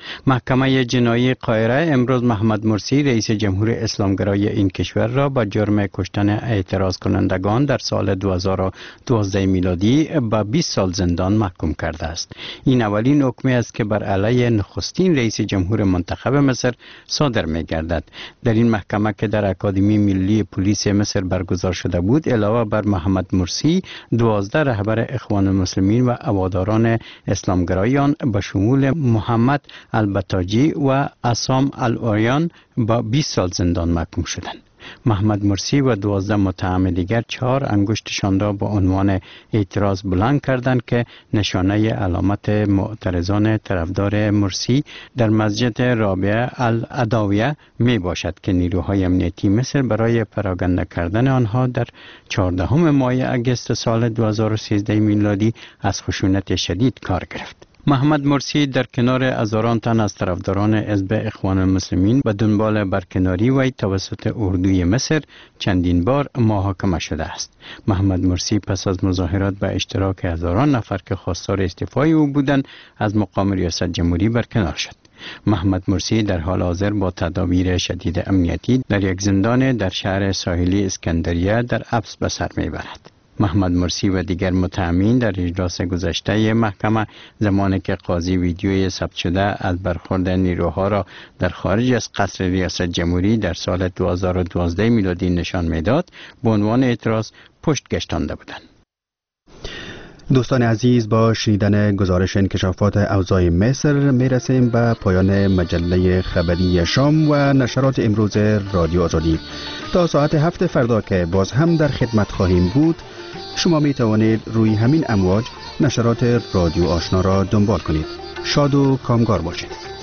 محکمه جنایی قاهره امروز محمد مرسی رئیس جمهور اسلامگرای این کشور را با جرم کشتن اعتراض کنندگان در سال 2012 میلادی به 20 سال زندان محکوم کرده است. این اولین حکمی است که بر علیه نخستین رئیس جمهور منتخب مصر صادر می گردد. در این محکمه که در اکادمی ملی پلیس مصر برگزار شده بود، علاوه بر محمد مرسی 12 رهبر اخوان المسلمین و هواداران اسلامگرایان به شمول محمد البتاجی و عصام الاریان با 20 سال زندان محکوم شدند. محمد مرسی و 12 متهم دیگر 4 انگشتشان را با عنوان اعتراض بلند کردند که نشانه علامت معترضان طرفدار مرسی در مسجد رابعه العدویه می باشد که نیروهای امنیتی مصر برای پراکنده کردن آنها در 14 ماه اگست سال 2013 میلادی از خشونت شدید کار گرفت. محمد مرسی در کنار هزاران تن از طرفداران حزب اخوان المسلمین به دنبال برکناری وی توسط اردوی مصر چندین بار محاکمه شده است. محمد مرسی پس از مظاهرات به اشتراک هزاران نفر که خواستار استعفای او بودند از مقام ریاست جمهوری برکنار شد. محمد مرسی در حال حاضر با تدابیر شدید امنیتی در یک زندان در شهر ساحلی اسکندریه در حبس به سر میبرد. محمد مرسی و دیگر متهمین در اجلاس گذشته محکمه زمانی که قاضی ویدیوی ثبت شده از برخورد نیروها را در خارج از قصر ریاست جمهوری در سال 2012 میلادی نشان میداد، به عنوان اعتراض پشت گشتانده بودند. دوستان عزیز، با شنیدن گزارش انکشافات اوضاع مصر میرسیم به پایان مجله خبری شام و نشرات امروز رادیو آزادی. تا ساعت 7 فردا که باز هم در خدمت خواهیم بود، شما می توانید روی همین امواج نشرات رادیو آشنا را دنبال کنید. شاد و کامگار باشید.